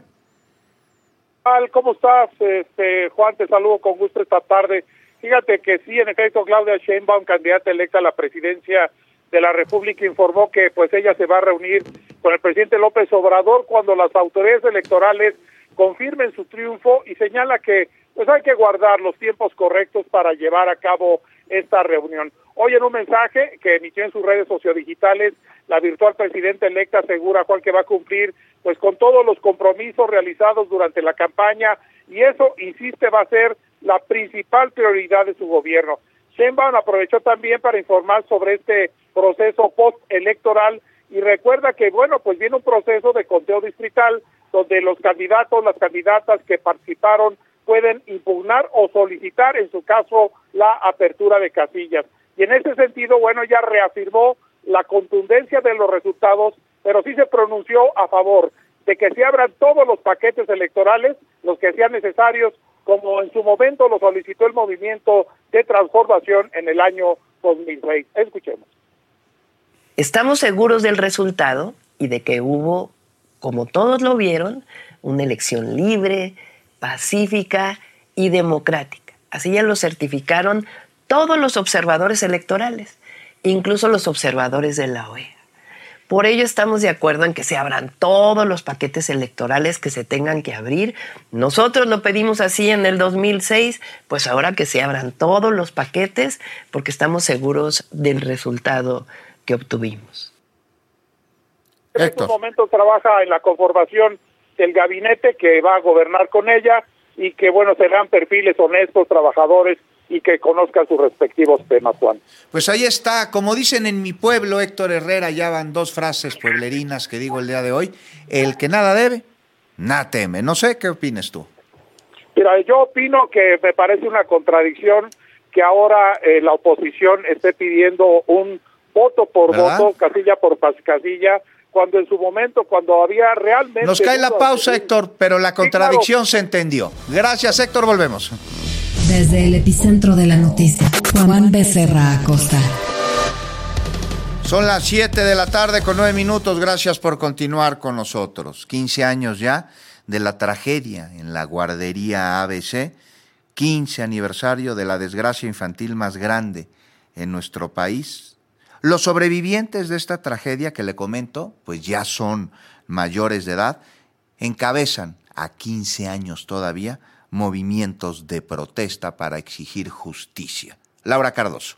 ¿Cómo estás, Juan? Te saludo con gusto esta tarde. Fíjate que sí, en efecto, Claudia Sheinbaum, candidata electa a la presidencia de la República, informó que pues ella se va a reunir con el presidente López Obrador cuando las autoridades electorales confirmen su triunfo y señala que pues hay que guardar los tiempos correctos para llevar a cabo esta reunión. Hoy en un mensaje que emitió en sus redes sociodigitales, la virtual presidenta electa asegura, Juan, que va a cumplir pues con todos los compromisos realizados durante la campaña y eso, insiste, va a ser la principal prioridad de su gobierno. Sheinbaum aprovechó también para informar sobre este proceso postelectoral y recuerda que, bueno, pues viene un proceso de conteo distrital donde los candidatos, las candidatas que participaron pueden impugnar o solicitar, en su caso, la apertura de casillas. Y en ese sentido, bueno, ya reafirmó la contundencia de los resultados, pero sí se pronunció a favor de que se abran todos los paquetes electorales, los que sean necesarios, como en su momento lo solicitó el Movimiento de Transformación en el año 2006. Escuchemos. Estamos seguros del resultado y de que hubo, como todos lo vieron, una elección libre, pacífica y democrática. Así ya lo certificaron todos los observadores electorales, incluso los observadores de la OEA. Por ello estamos de acuerdo en que se abran todos los paquetes electorales que se tengan que abrir. Nosotros lo pedimos así en el 2006, pues ahora que se abran todos los paquetes porque estamos seguros del resultado que obtuvimos. En estos momentos trabaja en la conformación del gabinete que va a gobernar con ella y que, bueno, serán perfiles honestos, trabajadores y que conozcan sus respectivos temas, Juan. Pues ahí está, como dicen en mi pueblo, Héctor Herrera, ya van dos frases pueblerinas que digo el día de hoy: el que nada debe, nada teme. No sé, ¿qué opinas tú? Mira, yo opino que me parece una contradicción que ahora la oposición esté pidiendo un voto por voto, casilla por casilla, cuando en su momento, cuando había realmente... Nos cae la pausa, Héctor, pero la contradicción se entendió. Gracias, Héctor, volvemos. Desde el epicentro de la noticia, Juan Becerra Acosta. Son las 7 de la tarde con 9 minutos. Gracias por continuar con nosotros. 15 años ya de la tragedia en la guardería ABC. 15 aniversario de la desgracia infantil más grande en nuestro país. Los sobrevivientes de esta tragedia que le comento, pues ya son mayores de edad, encabezan a 15 años todavía movimientos de protesta para exigir justicia. Laura Cardoso.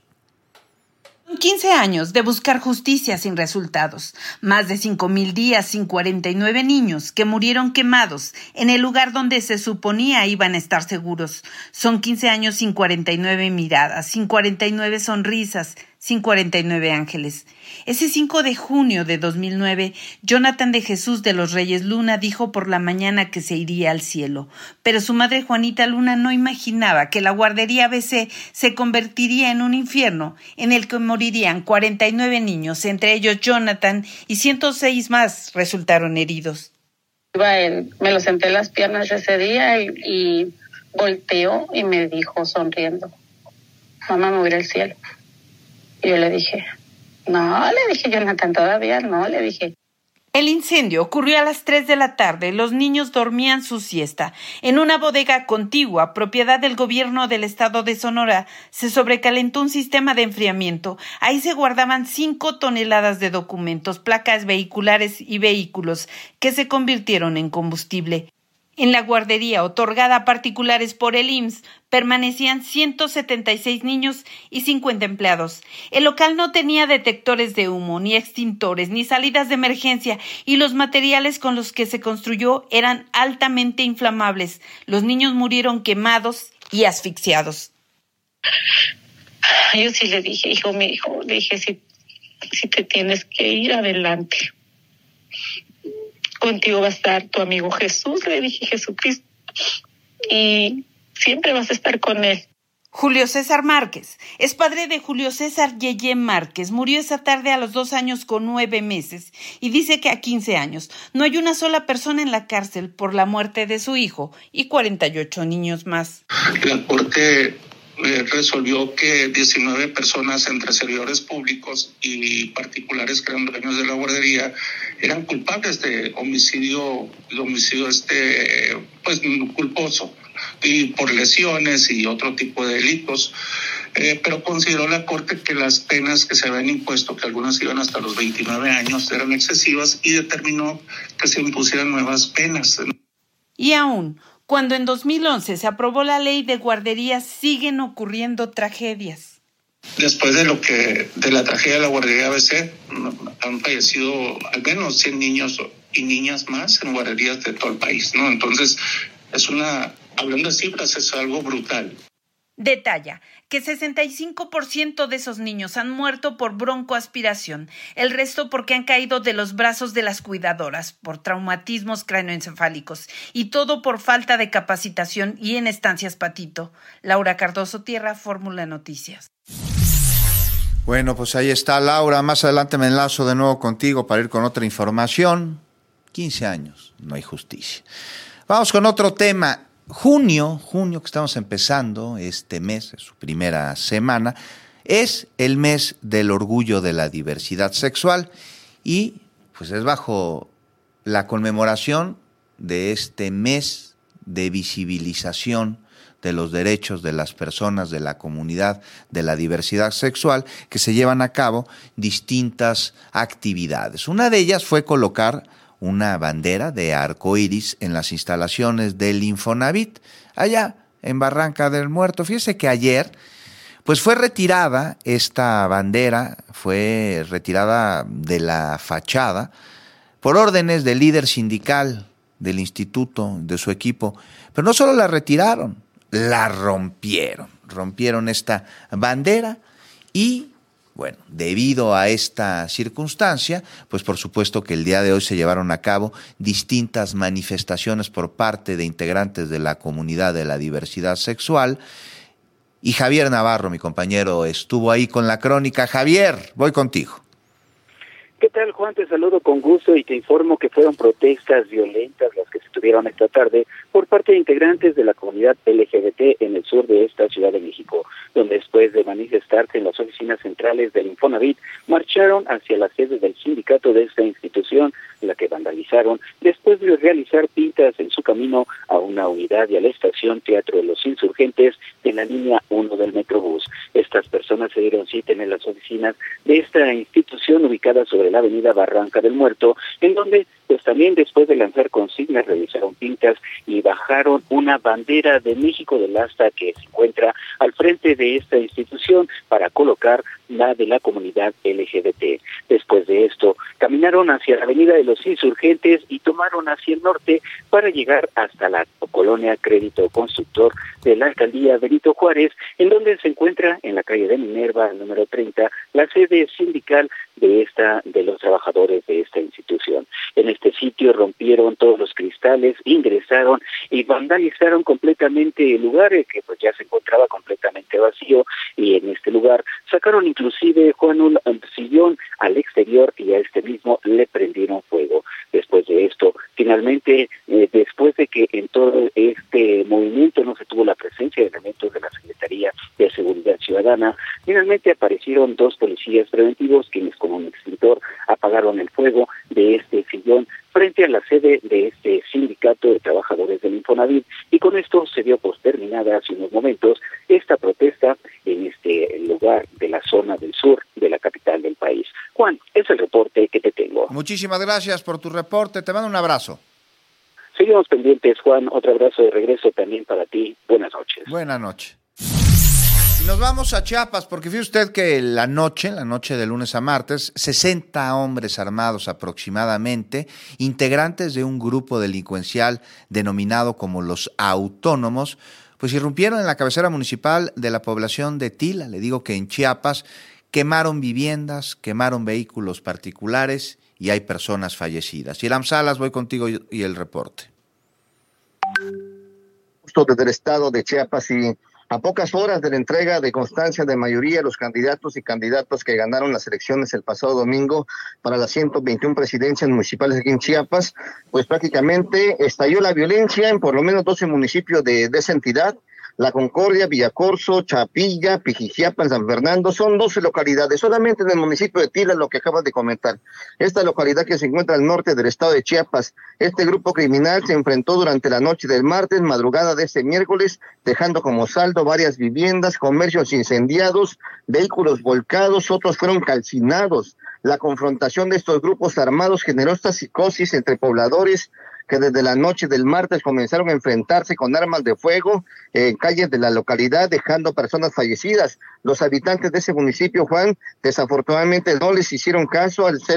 15 años de buscar justicia sin resultados. Más de 5,000 días sin 49 niños que murieron quemados en el lugar donde se suponía iban a estar seguros. Son 15 años sin 49 miradas, sin 49 sonrisas, sin 49 ángeles. Ese 5 de junio de 2009, Jonathan de Jesús de los Reyes Luna dijo por la mañana que se iría al cielo, pero su madre Juanita Luna no imaginaba que la guardería ABC se convertiría en un infierno en el que morirían 49 niños, entre ellos Jonathan, y 106 más resultaron heridos. Me lo senté en las piernas ese día y volteó y me dijo sonriendo, mamá, me voy al cielo. Y yo le dije, Jonathan, todavía no, le dije. El incendio ocurrió a las 3 de la tarde. Los niños dormían su siesta. En una bodega contigua, propiedad del gobierno del estado de Sonora, se sobrecalentó un sistema de enfriamiento. Ahí se guardaban 5 toneladas de documentos, placas vehiculares y vehículos que se convirtieron en combustible. En la guardería, otorgada a particulares por el IMSS, permanecían 176 niños y 50 empleados. El local no tenía detectores de humo, ni extintores, ni salidas de emergencia, y los materiales con los que se construyó eran altamente inflamables. Los niños murieron quemados y asfixiados. Yo sí le dije, hijo, le dije, si te tienes que ir, adelante. Contigo va a estar tu amigo Jesús, le dije, Jesucristo, y siempre vas a estar con él. Julio César Márquez es padre de Julio César Yeye Márquez. Murió esa tarde a los 2 años con 9 meses y dice que a 15 años no hay una sola persona en la cárcel por la muerte de su hijo y 48 niños más. La Corte resolvió que 19 personas entre servidores públicos y particulares que eran dueños de la guardería eran culpables de homicidio pues culposo y por lesiones y otro tipo de delitos, pero consideró la Corte que las penas que se habían impuesto, que algunas iban hasta los 29 años, eran excesivas y determinó que se impusieran nuevas penas. Y aún, cuando en 2011 se aprobó la ley de guarderías, siguen ocurriendo tragedias. Después de la tragedia de la guardería ABC, han fallecido al menos 100 niños y niñas más en guarderías de todo el país, ¿no? Entonces, hablando de cifras, es algo brutal. Detalla que 65% de esos niños han muerto por broncoaspiración, el resto porque han caído de los brazos de las cuidadoras, por traumatismos cráneoencefálicos, y todo por falta de capacitación y en estancias patito. Laura Cardoso Tierra, Fórmula Noticias. Bueno, pues ahí está, Laura. Más adelante me enlazo de nuevo contigo para ir con otra información. 15 años, no hay justicia. Vamos con otro tema. Junio que estamos empezando este mes, es su primera semana, es el mes del orgullo de la diversidad sexual y pues es bajo la conmemoración de este mes de visibilización de los derechos de las personas de la comunidad de la diversidad sexual que se llevan a cabo distintas actividades. Una de ellas fue colocar una bandera de arcoíris en las instalaciones del Infonavit, allá en Barranca del Muerto. Fíjese que ayer, pues fue retirada esta bandera, fue retirada de la fachada por órdenes del líder sindical del instituto, de su equipo. Pero no solo la retiraron, la rompieron esta bandera y bueno, debido a esta circunstancia, pues por supuesto que el día de hoy se llevaron a cabo distintas manifestaciones por parte de integrantes de la comunidad de la diversidad sexual Y Javier Navarro, mi compañero, estuvo ahí con la crónica. Javier, voy contigo. ¿Qué tal, Juan? Te saludo con gusto y te informo que fueron protestas violentas las que se tuvieron esta tarde por parte de integrantes de la comunidad LGBT en el sur de esta Ciudad de México, donde después de manifestarse en las oficinas centrales del Infonavit, marcharon hacia la sede del sindicato de esta institución, la que vandalizaron después de realizar pintas en su camino a una unidad y a la estación Teatro de los Insurgentes de la línea 1 del Metrobús. Estas personas se dieron cita en las oficinas de esta institución ubicada sobre la avenida Barranca del Muerto, en donde pues también después de lanzar consignas realizaron pintas y bajaron una bandera de México del asta que se encuentra al frente de esta institución para colocar la de la comunidad LGBT. Después de esto, caminaron hacia la avenida de los Insurgentes y tomaron hacia el norte para llegar hasta la colonia Crédito Constructor de la alcaldía Benito Juárez, en donde se encuentra en la calle de Minerva, número 30, la sede sindical de los trabajadores de esta institución. En este sitio rompieron todos los cristales, ingresaron y vandalizaron completamente el lugar, que pues ya se encontraba completamente vacío, y en este lugar sacaron inclusive, Juan, un sillón al exterior y a este mismo le prendieron fuego. Después de esto, finalmente, después de que en todo este movimiento no se tuvo la presencia de elementos de la Secretaría de Seguridad Ciudadana, finalmente aparecieron dos policías preventivos quienes como un extintor apagaron el fuego de este sillón frente a la sede de este sindicato de trabajadores del Infonavit, y con esto se dio por terminada hace unos momentos esta protesta en este lugar de la zona del sur de la capital del país. Juan, es el reporte que te tengo. Muchísimas gracias por tu reporte, te mando un abrazo. Seguimos pendientes, Juan, otro abrazo de regreso también para ti. Buenas noches. Buenas noches. Y nos vamos a Chiapas, porque fíjese usted que la noche de lunes a martes, 60 hombres armados aproximadamente, integrantes de un grupo delincuencial denominado como los Autónomos, pues irrumpieron en la cabecera municipal de la población de Tila, le digo que en Chiapas, quemaron viviendas, quemaron vehículos particulares y hay personas fallecidas. Hiram Salas, voy contigo y el reporte. Justo desde el estado de Chiapas y a pocas horas de la entrega de constancia de mayoría a los candidatos y candidatas que ganaron las elecciones el pasado domingo para las 121 presidencias municipales aquí en Chiapas, pues prácticamente estalló la violencia en por lo menos 12 municipios de esa entidad. La Concordia, Villacorso, Chapilla, Pijijiapan, San Fernando, son 12 localidades, solamente en el municipio de Tila, lo que acabas de comentar. Esta localidad que se encuentra al norte del estado de Chiapas, este grupo criminal se enfrentó durante la noche del martes, madrugada de este miércoles, dejando como saldo varias viviendas, comercios incendiados, vehículos volcados, otros fueron calcinados. La confrontación de estos grupos armados generó esta psicosis entre pobladores que desde la noche del martes comenzaron a enfrentarse con armas de fuego en calles de la localidad, dejando personas fallecidas. Los habitantes de ese municipio, Juan, desafortunadamente no les hicieron caso al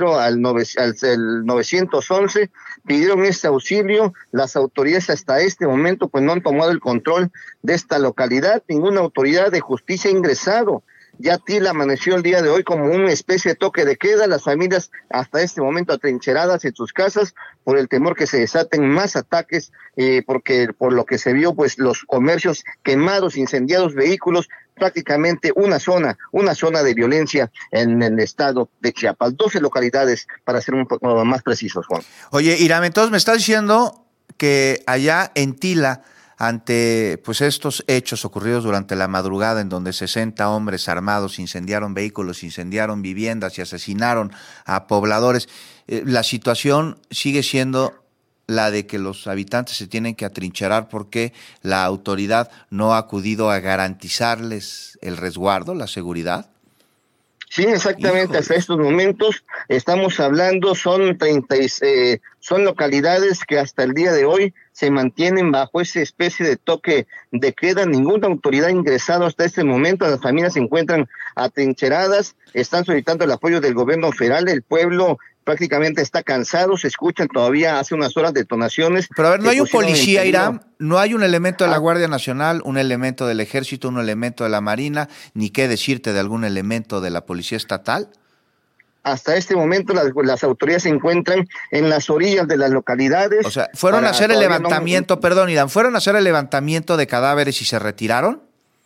911, pidieron este auxilio. Las autoridades hasta este momento pues no han tomado el control de esta localidad. Ninguna autoridad de justicia ha ingresado. Ya Tila amaneció el día de hoy como una especie de toque de queda, las familias hasta este momento atrincheradas en sus casas por el temor que se desaten más ataques, porque por lo que se vio pues los comercios quemados, incendiados, vehículos, prácticamente una zona de violencia en el estado de Chiapas. 12 localidades para ser un poco más precisos, Juan. Oye, Hiram, entonces me estás diciendo que allá en Tila, ante pues estos hechos ocurridos durante la madrugada en donde 60 hombres armados incendiaron vehículos, incendiaron viviendas y asesinaron a pobladores, la situación sigue siendo la de que los habitantes se tienen que atrincherar porque la autoridad no ha acudido a garantizarles el resguardo, la seguridad. Sí, exactamente. Hasta estos momentos estamos hablando, son localidades que hasta el día de hoy se mantienen bajo esa especie de toque de queda. Ninguna autoridad ha ingresado hasta este momento. Las familias se encuentran atrincheradas, están solicitando el apoyo del gobierno federal. El pueblo prácticamente está cansado, se escuchan todavía hace unas horas detonaciones. Pero a ver, ¿no hay un policía, Hiram? ¿No hay un elemento de la Guardia Nacional, un elemento del Ejército, un elemento de la Marina, ni qué decirte de algún elemento de la Policía Estatal? Hasta este momento las autoridades se encuentran en las orillas de las localidades. O sea, ¿fueron a hacer el levantamiento, perdón, Hiram, fueron a hacer el levantamiento de cadáveres y se retiraron?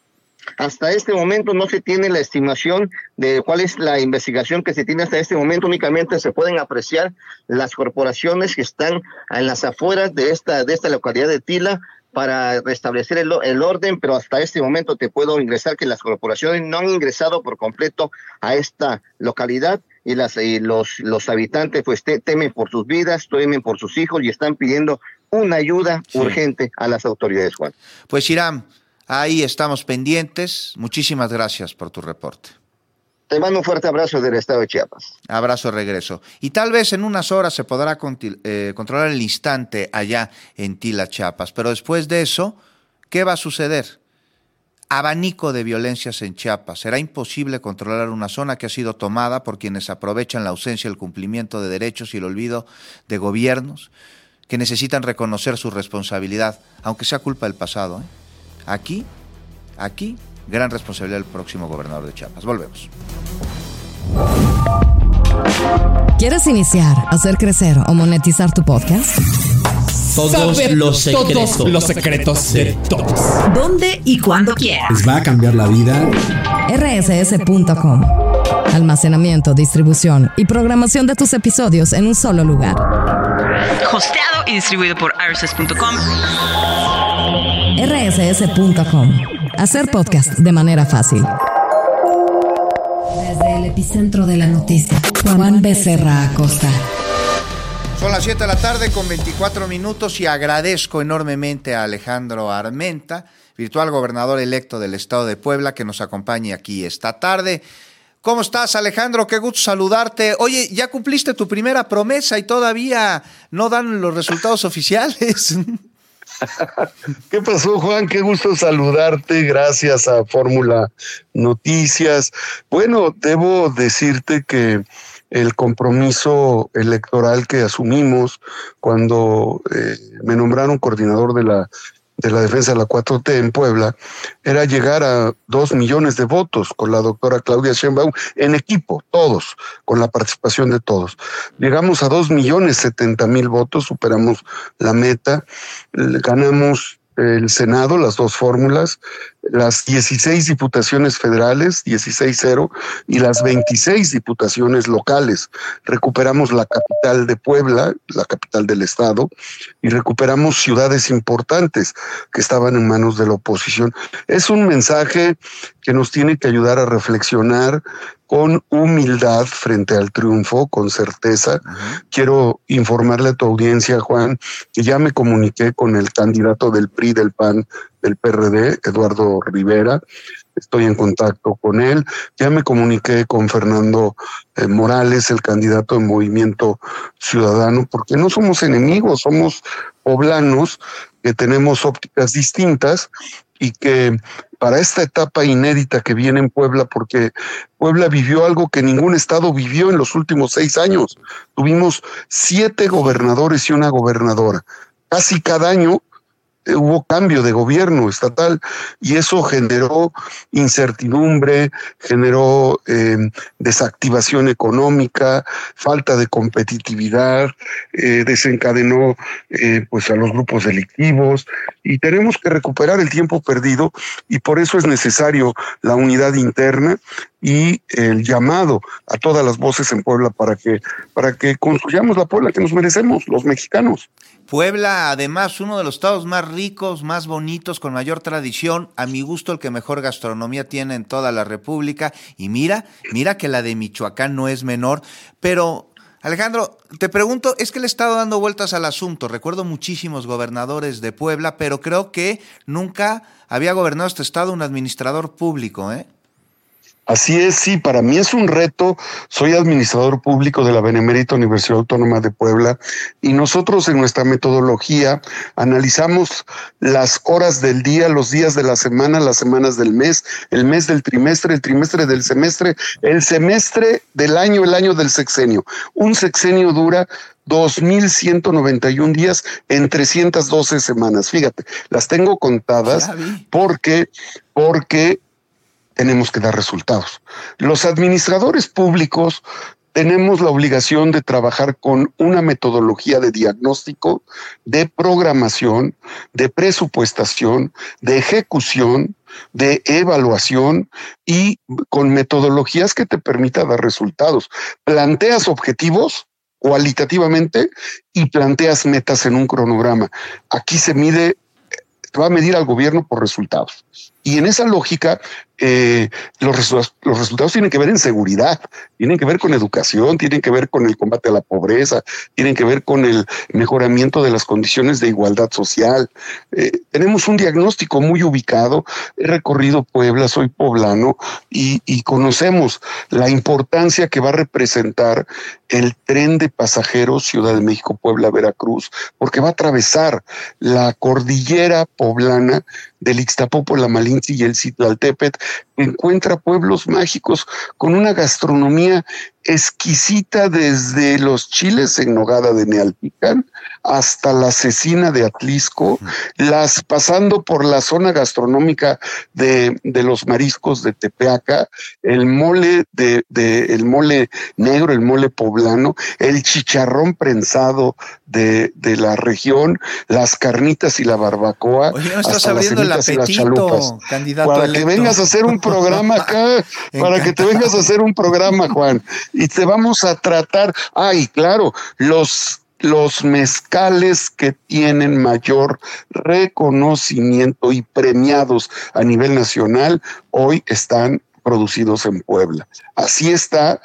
Hasta este momento no se tiene la estimación de cuál es la investigación que se tiene hasta este momento. Únicamente se pueden apreciar las corporaciones que están en las afueras de esta localidad de Tila para restablecer el orden, pero hasta este momento te puedo ingresar que las corporaciones no han ingresado por completo a esta localidad y los habitantes pues temen por sus vidas, temen por sus hijos y están pidiendo una ayuda urgente a las autoridades, Juan. Pues Hiram, ahí estamos pendientes. Muchísimas gracias por tu reporte. Te mando un fuerte abrazo del estado de Chiapas. Abrazo regreso. Y tal vez en unas horas se podrá controlar el instante allá en Tila, Chiapas. Pero después de eso, ¿qué va a suceder? Abanico de violencias en Chiapas. Será imposible controlar una zona que ha sido tomada por quienes aprovechan la ausencia del cumplimiento de derechos y el olvido de gobiernos que necesitan reconocer su responsabilidad, aunque sea culpa del pasado, ¿eh? Aquí, gran responsabilidad del próximo gobernador de Chiapas. Volvemos. ¿Quieres iniciar, hacer crecer o monetizar tu podcast? Todos los secretos de todos. ¿Dónde y cuándo quieras? Les va a cambiar la vida. rss.com. Almacenamiento, distribución y programación de tus episodios en un solo lugar. Hosteado y distribuido por rss.com. rss.com. Hacer podcast de manera fácil. Desde el epicentro de la noticia, Juan Becerra Acosta. Son las 7 de la tarde con 24 minutos y agradezco enormemente a Alejandro Armenta, virtual gobernador electo del estado de Puebla, que nos acompañe aquí esta tarde. ¿Cómo estás, Alejandro? Qué gusto saludarte. Oye, ya cumpliste tu primera promesa y todavía no dan los resultados oficiales. ¿Qué pasó, Juan? Qué gusto saludarte. Gracias a Fórmula Noticias. Bueno, debo decirte que el compromiso electoral que asumimos cuando me nombraron coordinador de la defensa de la 4T en Puebla era llegar a 2 millones de votos con la doctora Claudia Sheinbaum en equipo, todos, con la participación de todos. Llegamos a 2,070,000 votos, superamos la meta, ganamos el Senado, las 2 fórmulas, las 16 diputaciones federales, 16-0, y las 26 diputaciones locales. Recuperamos la capital de Puebla, la capital del estado, y recuperamos ciudades importantes que estaban en manos de la oposición. Es un mensaje que nos tiene que ayudar a reflexionar con humildad frente al triunfo, con certeza. Quiero informarle a tu audiencia, Juan, que ya me comuniqué con el candidato del PRI, del PAN, del PRD, Eduardo Rivera. Estoy en contacto con él. Ya me comuniqué con Fernando Morales, el candidato de Movimiento Ciudadano, porque no somos enemigos, somos poblanos que tenemos ópticas distintas y que para esta etapa inédita que viene en Puebla, porque Puebla vivió algo que ningún estado vivió en los últimos 6 años. Tuvimos 7 gobernadores y una gobernadora. Casi cada año hubo cambio de gobierno estatal y eso generó incertidumbre, generó desactivación económica, falta de competitividad, desencadenó pues a los grupos delictivos y tenemos que recuperar el tiempo perdido y por eso es necesario la unidad interna y el llamado a todas las voces en Puebla para que construyamos la Puebla que nos merecemos, los mexicanos. Puebla, además, uno de los estados más ricos, más bonitos, con mayor tradición, a mi gusto el que mejor gastronomía tiene en toda la República, y mira que la de Michoacán no es menor, pero Alejandro, te pregunto, es que le he estado dando vueltas al asunto, recuerdo muchísimos gobernadores de Puebla, pero creo que nunca había gobernado este estado un administrador público, ¿eh? Así es, sí, para mí es un reto. Soy administrador público de la Benemérita Universidad Autónoma de Puebla y nosotros en nuestra metodología analizamos las horas del día, los días de la semana, las semanas del mes, el mes del trimestre, el trimestre del semestre, el semestre del año, el año del sexenio. Un sexenio dura 2,191 días en 312 semanas. Fíjate, las tengo contadas porque tenemos que dar resultados. Los administradores públicos tenemos la obligación de trabajar con una metodología de diagnóstico, de programación, de presupuestación, de ejecución, de evaluación y con metodologías que te permitan dar resultados. Planteas objetivos cualitativamente y planteas metas en un cronograma. Aquí se va a medir al gobierno por resultados. Y en esa lógica, los resultados tienen que ver en seguridad, tienen que ver con educación, tienen que ver con el combate a la pobreza, tienen que ver con el mejoramiento de las condiciones de igualdad social. Tenemos un diagnóstico muy ubicado. He recorrido Puebla, soy poblano y conocemos la importancia que va a representar el tren de pasajeros Ciudad de México, Puebla, Veracruz, porque va a atravesar la cordillera poblana del Ixtapopo, la Malinche y el Citlaltépetl. Encuentra pueblos mágicos con una gastronomía exquisita, desde los chiles en nogada de Nealtican hasta la cecina de Atlisco, pasando por la zona gastronómica de los mariscos de Tepeaca, el mole el mole negro, el mole poblano, el chicharrón prensado de la región, las carnitas y la barbacoa. Oye, no estás abriendo el apetito, candidato para electo. Que vengas a hacer un programa acá, para que te vengas a hacer un programa, Juan, y te vamos a tratar. Y claro, los mezcales que tienen mayor reconocimiento y premiados a nivel nacional hoy están producidos en Puebla. Así está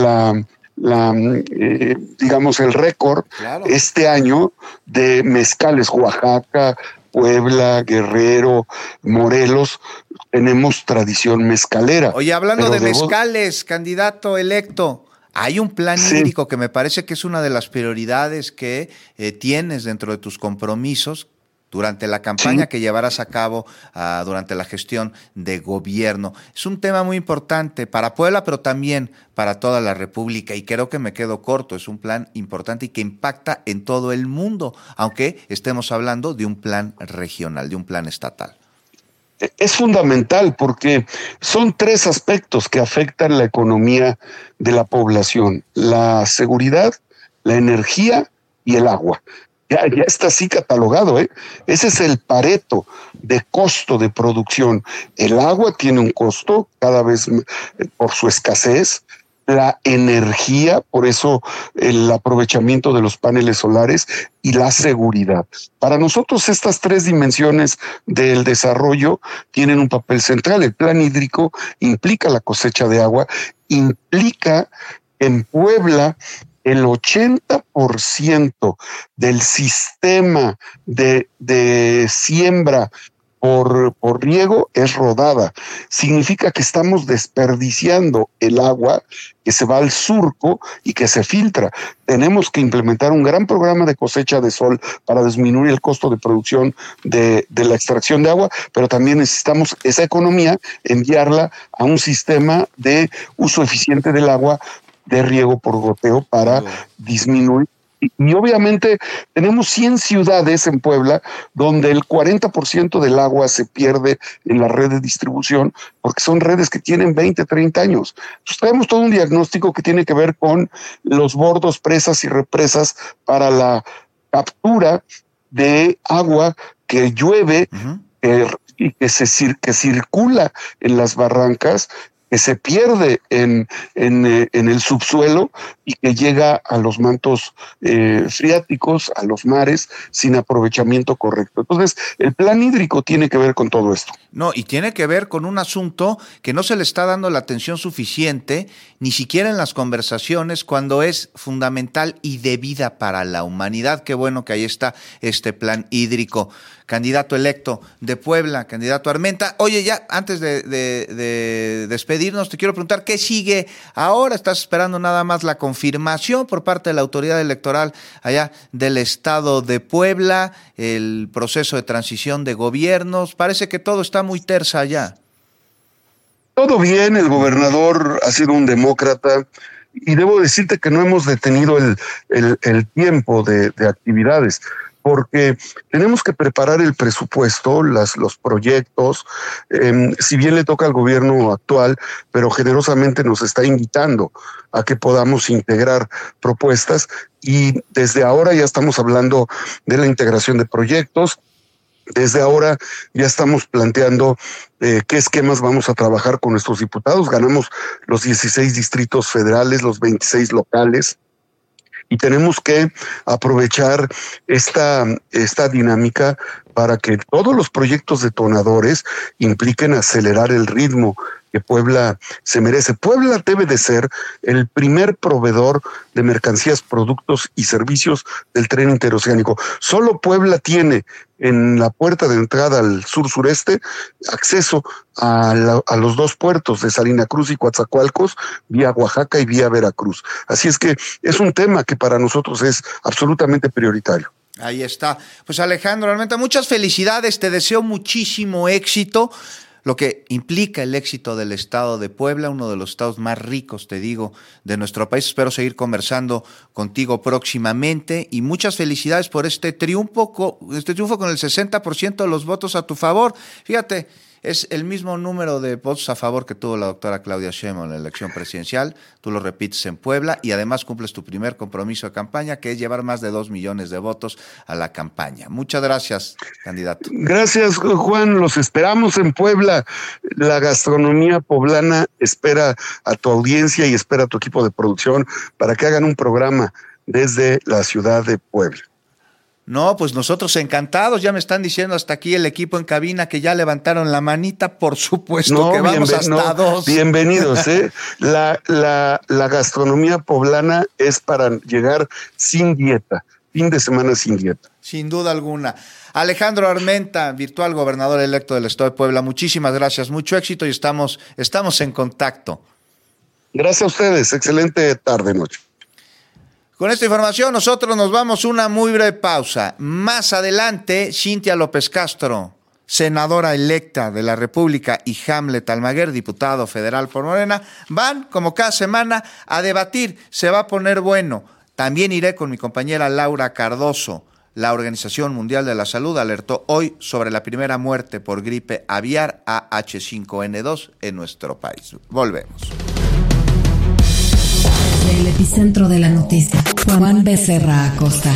digamos, el récord, claro, este año de mezcales. Oaxaca, Puebla, Guerrero, Morelos, tenemos tradición mezcalera. Oye, hablando de mezcales, candidato electo, hay un plan hídrico que me parece que es una de las prioridades que tienes dentro de tus compromisos durante la campaña que llevarás a cabo durante la gestión de gobierno. Es un tema muy importante para Puebla, pero también para toda la República, y creo que me quedo corto. Es un plan importante y que impacta en todo el mundo, aunque estemos hablando de un plan regional, de un plan estatal. Es fundamental porque son 3 aspectos que afectan la economía de la población: la seguridad, la energía y el agua. Ya está así catalogado, ¿eh? Ese es el Pareto de costo de producción. El agua tiene un costo cada vez por su escasez. La energía, por eso el aprovechamiento de los paneles solares, y la seguridad. Para nosotros estas 3 dimensiones del desarrollo tienen un papel central. El plan hídrico implica la cosecha de agua, implica en Puebla el 80% del sistema de siembra por riego es rodada. Significa que estamos desperdiciando el agua que se va al surco y que se filtra. Tenemos que implementar un gran programa de cosecha de sol para disminuir el costo de producción de la extracción de agua, pero también necesitamos esa economía enviarla a un sistema de uso eficiente del agua, de riego por goteo, para disminuir. Y obviamente tenemos 100 ciudades en Puebla donde el 40% del agua se pierde en la red de distribución, porque son redes que tienen 20, 30 años. Entonces traemos todo un diagnóstico que tiene que ver con los bordos, presas y represas para la captura de agua que llueve y que circula en las barrancas, que se pierde en el subsuelo y que llega a los mantos freáticos, a los mares, sin aprovechamiento correcto. Entonces, el plan hídrico tiene que ver con todo esto. No, y tiene que ver con un asunto que no se le está dando la atención suficiente, ni siquiera en las conversaciones, cuando es fundamental y debida para la humanidad. Qué bueno que ahí está este plan hídrico. Candidato electo de Puebla, candidato Armenta. Oye, ya antes de despedirnos, te quiero preguntar, ¿qué sigue ahora? ¿Estás esperando nada más la confirmación por parte de la autoridad electoral allá del estado de Puebla, el proceso de transición de gobiernos? Parece que todo está muy tersa allá. Todo bien, el gobernador ha sido un demócrata y debo decirte que no hemos detenido el tiempo de actividades. porque tenemos que preparar el presupuesto, los proyectos, si bien le toca al gobierno actual, pero generosamente nos está invitando a que podamos integrar propuestas, y desde ahora ya estamos hablando de la integración de proyectos. Desde ahora ya estamos planteando qué esquemas vamos a trabajar con nuestros diputados. Ganamos los 16 distritos federales, los 26 locales, y tenemos que aprovechar esta dinámica para que todos los proyectos detonadores impliquen acelerar el ritmo que Puebla se merece. Puebla debe de ser el primer proveedor de mercancías, productos y servicios del tren interoceánico. Solo Puebla tiene en la puerta de entrada al sur-sureste acceso a los dos puertos de Salina Cruz y Coatzacoalcos, vía Oaxaca y vía Veracruz. Así es que es un tema que para nosotros es absolutamente prioritario. Ahí está. Pues Alejandro, realmente muchas felicidades, te deseo muchísimo éxito, lo que implica el éxito del estado de Puebla, uno de los estados más ricos, te digo, de nuestro país. Espero seguir conversando contigo próximamente y muchas felicidades por este triunfo con el 60% de los votos a tu favor. Fíjate, es el mismo número de votos a favor que tuvo la doctora Claudia Sheinbaum en la elección presidencial. Tú lo repites en Puebla y además cumples tu primer compromiso de campaña, que es llevar más de 2 millones de votos a la campaña. Muchas gracias, candidato. Gracias, Juan. Los esperamos en Puebla. La gastronomía poblana espera a tu audiencia y espera a tu equipo de producción para que hagan un programa desde la ciudad de Puebla. No, pues nosotros encantados, ya me están diciendo hasta aquí el equipo en cabina que ya levantaron la manita, por supuesto que vamos hasta 2. Bienvenidos, La gastronomía poblana es para llegar sin dieta, fin de semana sin dieta. Sin duda alguna. Alejandro Armenta, virtual gobernador electo del estado de Puebla, muchísimas gracias, mucho éxito y estamos en contacto. Gracias a ustedes, excelente tarde, noche. Con esta información nosotros nos vamos a una muy breve pausa. Más adelante, Cintia López Castro, senadora electa de la República, y Hamlet Almaguer, diputado federal por Morena, van, como cada semana, a debatir. Se va a poner bueno. También iré con mi compañera Laura Cardoso. La Organización Mundial de la Salud alertó hoy sobre la primera muerte por gripe aviar AH5N2 en nuestro país. Volvemos. El epicentro de la noticia. Juan Becerra Acosta.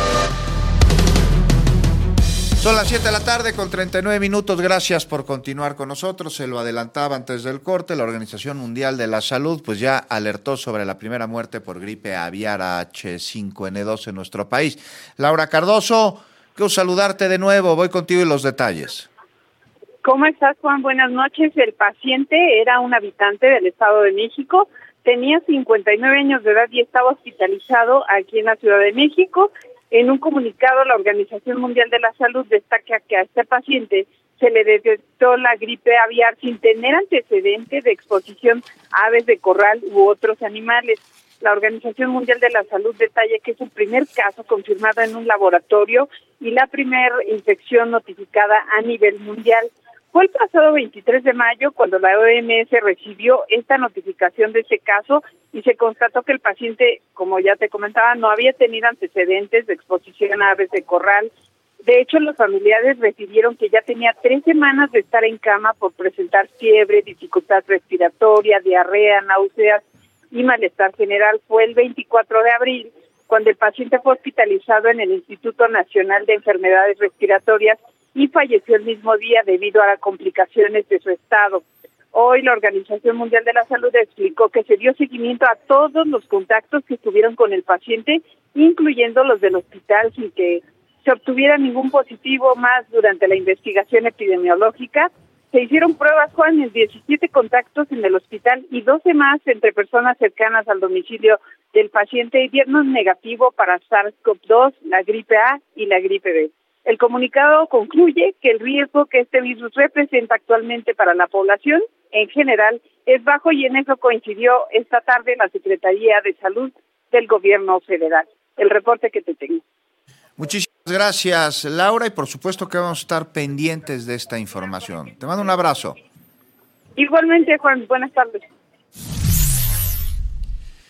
Son las 7 de la tarde con 39 minutos. Gracias por continuar con nosotros. Se lo adelantaba antes del corte. La Organización Mundial de la Salud pues ya alertó sobre la primera muerte por gripe aviar H5N2 en nuestro país. Laura Cardoso, quiero saludarte de nuevo. Voy contigo y los detalles. ¿Cómo estás, Juan? Buenas noches. El paciente era un habitante del Estado de México. Tenía 59 años de edad y estaba hospitalizado aquí en la Ciudad de México. En un comunicado, la Organización Mundial de la Salud destaca que a este paciente se le detectó la gripe aviar sin tener antecedentes de exposición a aves de corral u otros animales. La Organización Mundial de la Salud detalla que es el primer caso confirmado en un laboratorio y la primera infección notificada a nivel mundial. Fue el pasado 23 de mayo cuando la OMS recibió esta notificación de ese caso y se constató que el paciente, como ya te comentaba, no había tenido antecedentes de exposición a aves de corral. De hecho, los familiares refirieron que ya tenía 3 semanas de estar en cama por presentar fiebre, dificultad respiratoria, diarrea, náuseas y malestar general. Fue el 24 de abril cuando el paciente fue hospitalizado en el Instituto Nacional de Enfermedades Respiratorias y falleció el mismo día debido a las complicaciones de su estado. Hoy la Organización Mundial de la Salud explicó que se dio seguimiento a todos los contactos que estuvieron con el paciente, incluyendo los del hospital, sin que se obtuviera ningún positivo más durante la investigación epidemiológica. Se hicieron pruebas, Juan, en 17 contactos en el hospital y 12 más entre personas cercanas al domicilio del paciente y dieron negativo para SARS-CoV-2, la gripe A y la gripe B. El comunicado concluye que el riesgo que este virus representa actualmente para la población en general es bajo y en eso coincidió esta tarde la Secretaría de Salud del Gobierno Federal. El reporte que te tengo. Muchísimas gracias, Laura, y por supuesto que vamos a estar pendientes de esta información. Te mando un abrazo. Igualmente, Juan, buenas tardes.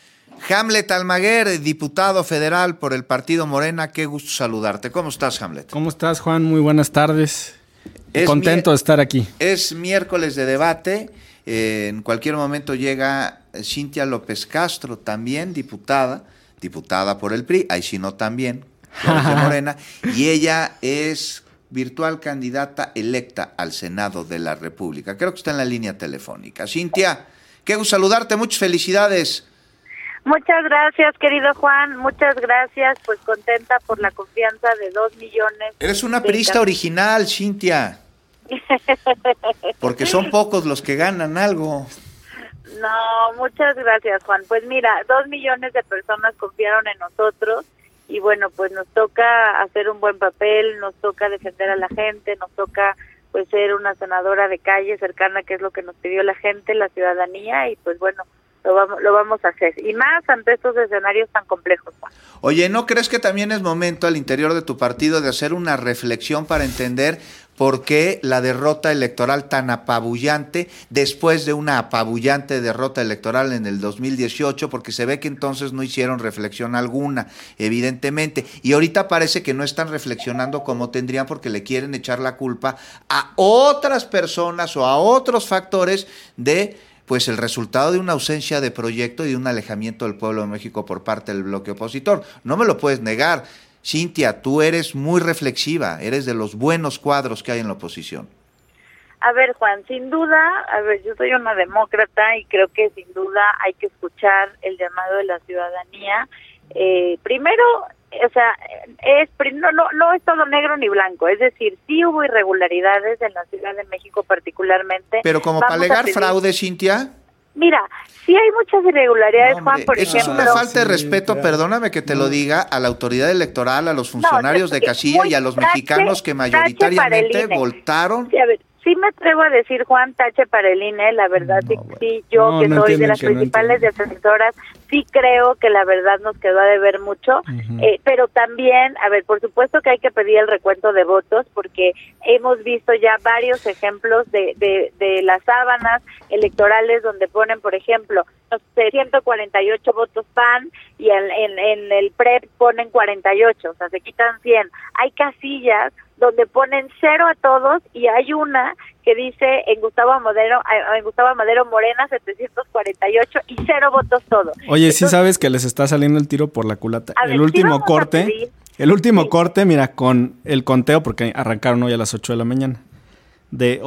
Hamlet Almaguer, diputado federal por el partido Morena, qué gusto saludarte. ¿Cómo estás, Hamlet? ¿Cómo estás, Juan? Muy buenas tardes. Contento de estar aquí. Es miércoles de debate. En cualquier momento llega Cintia López Castro, también diputada por el PRI, ahí sí no también, de Morena, y ella es virtual candidata electa al Senado de la República. Creo que está en la línea telefónica. Cintia, qué gusto saludarte, muchas felicidades. Muchas gracias, querido Juan, muchas gracias, pues contenta por la confianza de 2 millones. Eres una priista original, Cintia. Porque son pocos los que ganan algo. No, muchas gracias, Juan. Pues mira, 2 millones de personas confiaron en nosotros y bueno, pues nos toca hacer un buen papel, nos toca defender a la gente, nos toca pues ser una senadora de calle cercana, que es lo que nos pidió la gente, la ciudadanía, y pues bueno, lo vamos a hacer. Y más ante estos escenarios tan complejos, Juan. Oye, ¿no crees que también es momento al interior de tu partido de hacer una reflexión para entender por qué la derrota electoral tan apabullante, después de una apabullante derrota electoral en el 2018, porque se ve que entonces no hicieron reflexión alguna, evidentemente, y ahorita parece que no están reflexionando como tendrían porque le quieren echar la culpa a otras personas o a otros factores de pues el resultado de una ausencia de proyecto y de un alejamiento del pueblo de México por parte del bloque opositor? No me lo puedes negar. Cintia, tú eres muy reflexiva, eres de los buenos cuadros que hay en la oposición. A ver, Juan, sin duda, yo soy una demócrata y creo que sin duda hay que escuchar el llamado de la ciudadanía. Primero, o sea, no es todo negro ni blanco, es decir, sí hubo irregularidades en la Ciudad de México particularmente. Pero como para alegar fraude, Cintia. Mira, sí hay muchas irregularidades, Juan, por eso ejemplo. Es una falta de respeto, perdóname que te lo diga, a la autoridad electoral, a los funcionarios de casilla y a los mexicanos que mayoritariamente votaron. Sí, a ver, sí me atrevo a decir, Juan, tache para el INE, la verdad, sí, yo que soy de las principales defensoras, sí creo que la verdad nos quedó a deber mucho, pero también, a ver, por supuesto que hay que pedir el recuento de votos, porque hemos visto ya varios ejemplos de las sábanas electorales donde ponen, por ejemplo, 148 votos PAN y en el PREP ponen 48, o sea, se quitan 100. Hay casillas donde ponen 0 a todos y hay una que dice en Gustavo Madero Morena 748 y 0 votos todos. Oye, entonces, sí sabes que les está saliendo el tiro por la culata. El último corte, mira, con el conteo, porque arrancaron hoy a las 8 de la mañana, de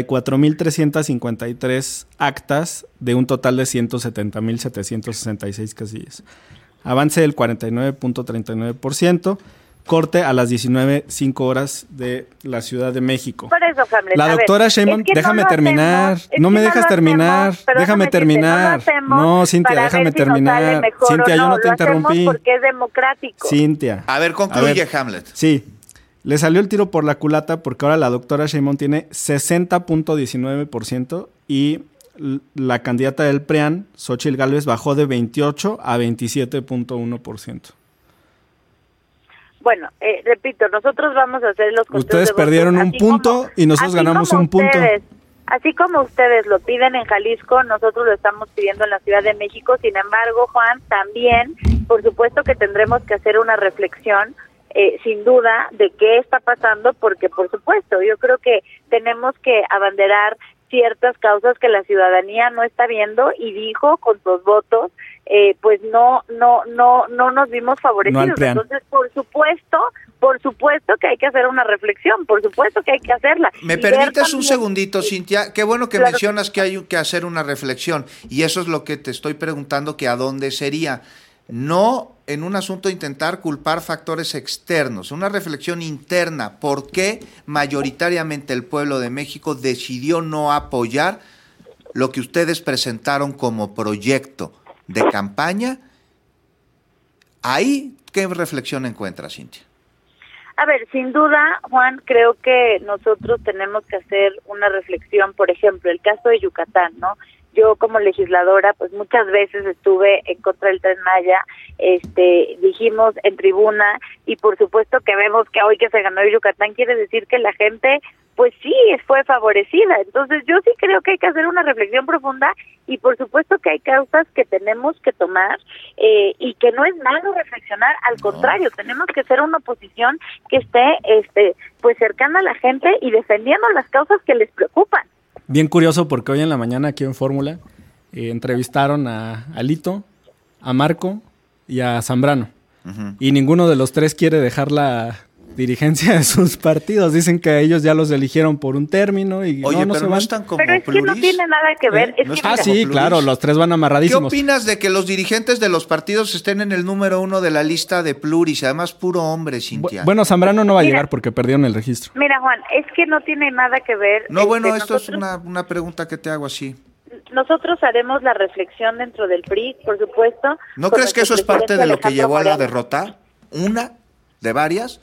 84,353 actas de un total de 170,766 casillas. Avance del 49.39%. Corte a las 19:05 de la Ciudad de México. Por eso, Hamlet, la doctora Sheinbaum, déjame terminar. No me dejas terminar. Déjame terminar. No, Cintia, déjame terminar. Cintia, yo no te interrumpí. Porque es democrático. Cintia. A ver, concluye, Hamlet. Sí. Le salió el tiro por la culata porque ahora la doctora Sheinbaum tiene 60.19% y la candidata del PRIAN, Xóchitl Gálvez, bajó de 28 a 27.1%. Bueno, repito, nosotros vamos a hacer los conteos. Ustedes perdieron un punto y nosotros ganamos un punto. Así como ustedes lo piden en Jalisco, nosotros lo estamos pidiendo en la Ciudad de México. Sin embargo, Juan, también, por supuesto que tendremos que hacer una reflexión, sin duda, de qué está pasando, porque, por supuesto, yo creo que tenemos que abanderar ciertas causas que la ciudadanía no está viendo y dijo con sus votos, pues no nos vimos favorecidos. No, entonces, por supuesto que hay que hacer una reflexión, por supuesto que hay que hacerla. ¿Me permites un segundito, Cintia? Qué bueno que mencionas que hay que hacer una reflexión, y eso es lo que te estoy preguntando, que a dónde sería. No en un asunto de intentar culpar factores externos, una reflexión interna. ¿Por qué mayoritariamente el pueblo de México decidió no apoyar lo que ustedes presentaron como proyecto de campaña? Ahí, ¿qué reflexión encuentras, Cintia? A ver, sin duda, Juan, creo que nosotros tenemos que hacer una reflexión, por ejemplo, el caso de Yucatán, ¿no? Yo como legisladora, pues muchas veces estuve en contra del Tren Maya, dijimos en tribuna, y por supuesto que vemos que hoy que se ganó Yucatán quiere decir que la gente pues sí, fue favorecida. Entonces yo sí creo que hay que hacer una reflexión profunda y por supuesto que hay causas que tenemos que tomar y que no es malo reflexionar, al contrario, tenemos que ser una oposición que esté pues cercana a la gente y defendiendo las causas que les preocupan. Bien curioso porque hoy en la mañana aquí en Fórmula entrevistaron a Alito, a Marco y a Zambrano. Y ninguno de los tres quiere dejar la dirigencia de sus partidos. Dicen que ellos ya los eligieron por un término y Oye, no pero se no van. están como Pero es que no tiene nada que ver. Es ¿No que están como Sí, pluris? claro, los tres van ¿Qué amarradísimos. opinas de que los dirigentes de los partidos estén en el número 1 de la lista de pluris? Además, puro hombre, Cintia. Bueno, Zambrano no va a llegar porque perdieron el registro. Mira, Juan, es que no tiene nada que ver. No, bueno, esto nosotros, es una pregunta que te hago así. Nosotros haremos la reflexión dentro del PRI, por supuesto. ¿No con crees que eso nuestro es parte de presidente lo que Alejandro llevó a la Moreno. derrota? ¿Una de varias?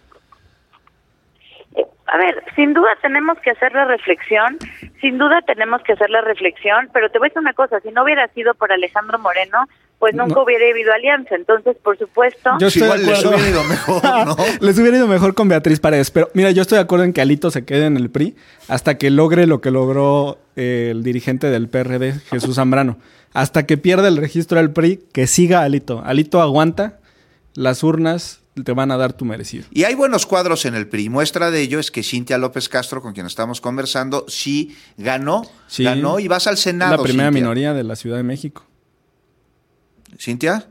A ver, sin duda tenemos que hacer la reflexión, pero te voy a decir una cosa, si no hubiera sido por Alejandro Moreno, pues nunca hubiera habido alianza. Entonces, por supuesto... Yo estoy igual de acuerdo. les hubiera ido mejor, ¿no? Les hubiera ido mejor con Beatriz Paredes. Pero mira, yo estoy de acuerdo en que Alito se quede en el PRI hasta que logre lo que logró el dirigente del PRD, Jesús Zambrano. Hasta que pierda el registro del PRI, que siga Alito. Alito aguanta, las urnas te van a dar tu merecido. Y hay buenos cuadros en el PRI. Muestra de ello es que Cintia López Castro, con quien estamos conversando, sí ganó y vas al Senado. La primera Cintia. minoría de la Ciudad de México. ¿Cintia?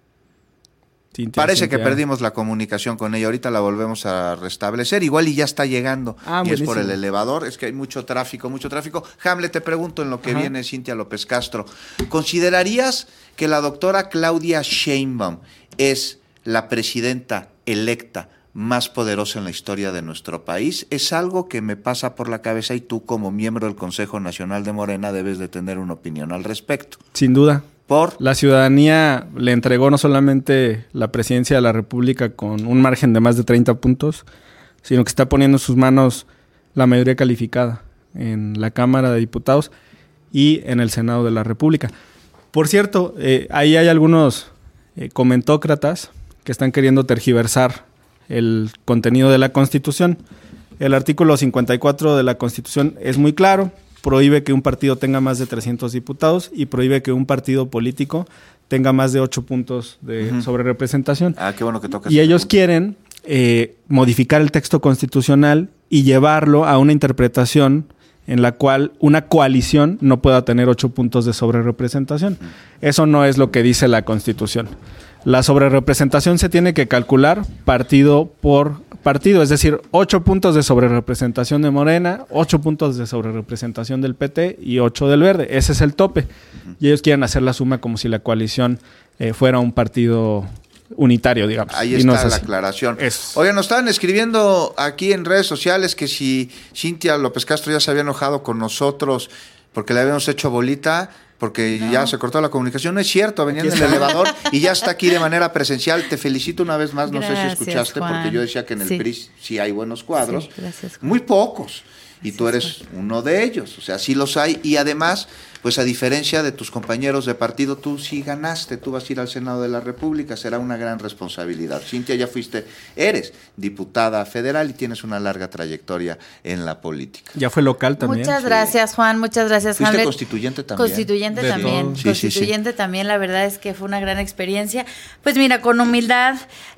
Parece que perdimos la comunicación con ella. Ahorita la volvemos a restablecer. Igual y ya está llegando. Y es por el elevador. Es que hay mucho tráfico. Hamlet, te pregunto en lo que viene Cintia López Castro. ¿Considerarías que la doctora Claudia Sheinbaum es la presidenta electa más poderosa en la historia de nuestro país? Es algo que me pasa por la cabeza y tú, como miembro del Consejo Nacional de Morena, debes de tener una opinión al respecto. Sin duda. ¿Por? La ciudadanía le entregó no solamente la presidencia de la República con un margen de más de 30 puntos, sino que está poniendo en sus manos la mayoría calificada en la Cámara de Diputados y en el Senado de la República. Por cierto, ahí hay algunos comentócratas que están queriendo tergiversar el contenido de la Constitución. El artículo 54 de la Constitución es muy claro. Prohíbe que un partido tenga más de 300 diputados y prohíbe que un partido político tenga más de 8 puntos de sobrerepresentación. Qué bueno que tocas. Y ellos quieren modificar el texto constitucional y llevarlo a una interpretación en la cual una coalición no pueda tener 8 puntos de sobrerepresentación. Eso no es lo que dice la Constitución. La sobrerepresentación se tiene que calcular partido por partido, es decir, 8 puntos de sobrerepresentación de Morena, 8 puntos de sobrerepresentación del PT y 8 del Verde. Ese es el tope. Y ellos quieren hacer la suma como si la coalición fuera un partido unitario, digamos. Ahí está la aclaración. Oigan, nos estaban escribiendo aquí en redes sociales que si Cintia López Castro ya se había enojado con nosotros porque le habíamos hecho bolita, porque ya se cortó la comunicación. No es cierto, venía en el elevador y ya está aquí de manera presencial. Te felicito una vez más, no sé si escuchaste, Juan, porque yo decía que en el PRI sí hay buenos cuadros, muy pocos, y tú eres uno de ellos, o sea, sí los hay, y además, pues a diferencia de tus compañeros de partido, tú sí ganaste, tú vas a ir al Senado de la República, será una gran responsabilidad. Cintia, ya eres diputada federal y tienes una larga trayectoria en la política. Ya fue local también. Muchas gracias, Juan, muchas gracias, Hamlet. Fuiste constituyente también. Constituyente también, la verdad es que fue una gran experiencia. Pues mira, con humildad,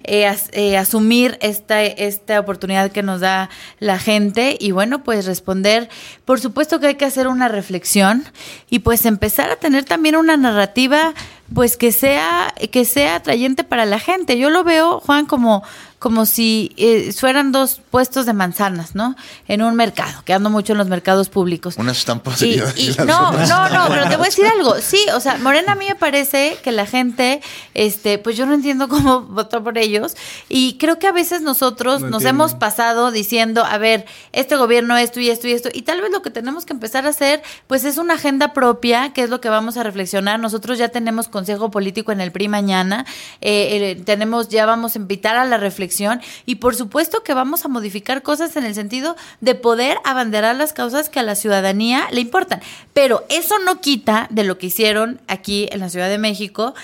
asumir esta oportunidad que nos da la gente y bueno, pues responder. Por supuesto que hay que hacer una reflexión y pues empezar a tener también una narrativa pues que sea atrayente para la gente. Yo lo veo, Juan, como si fueran dos puestos de manzanas, ¿no? En un mercado, que ando mucho en los mercados públicos. Unas están podridas. No, pero te voy a decir algo. Sí, o sea, Morena, a mí me parece que la gente, pues yo no entiendo cómo votó por ellos y creo que a veces nosotros nos hemos pasado diciendo, a ver, este gobierno esto y esto y esto, y tal vez lo que tenemos que empezar a hacer, pues es una agenda propia, que es lo que vamos a reflexionar. Nosotros ya tenemos consejo político en el PRI mañana, ya vamos a invitar a la reflexión reflexión y por supuesto que vamos a modificar cosas en el sentido de poder abanderar las causas que a la ciudadanía le importan. Pero eso no quita de lo que hicieron aquí en la Ciudad de México,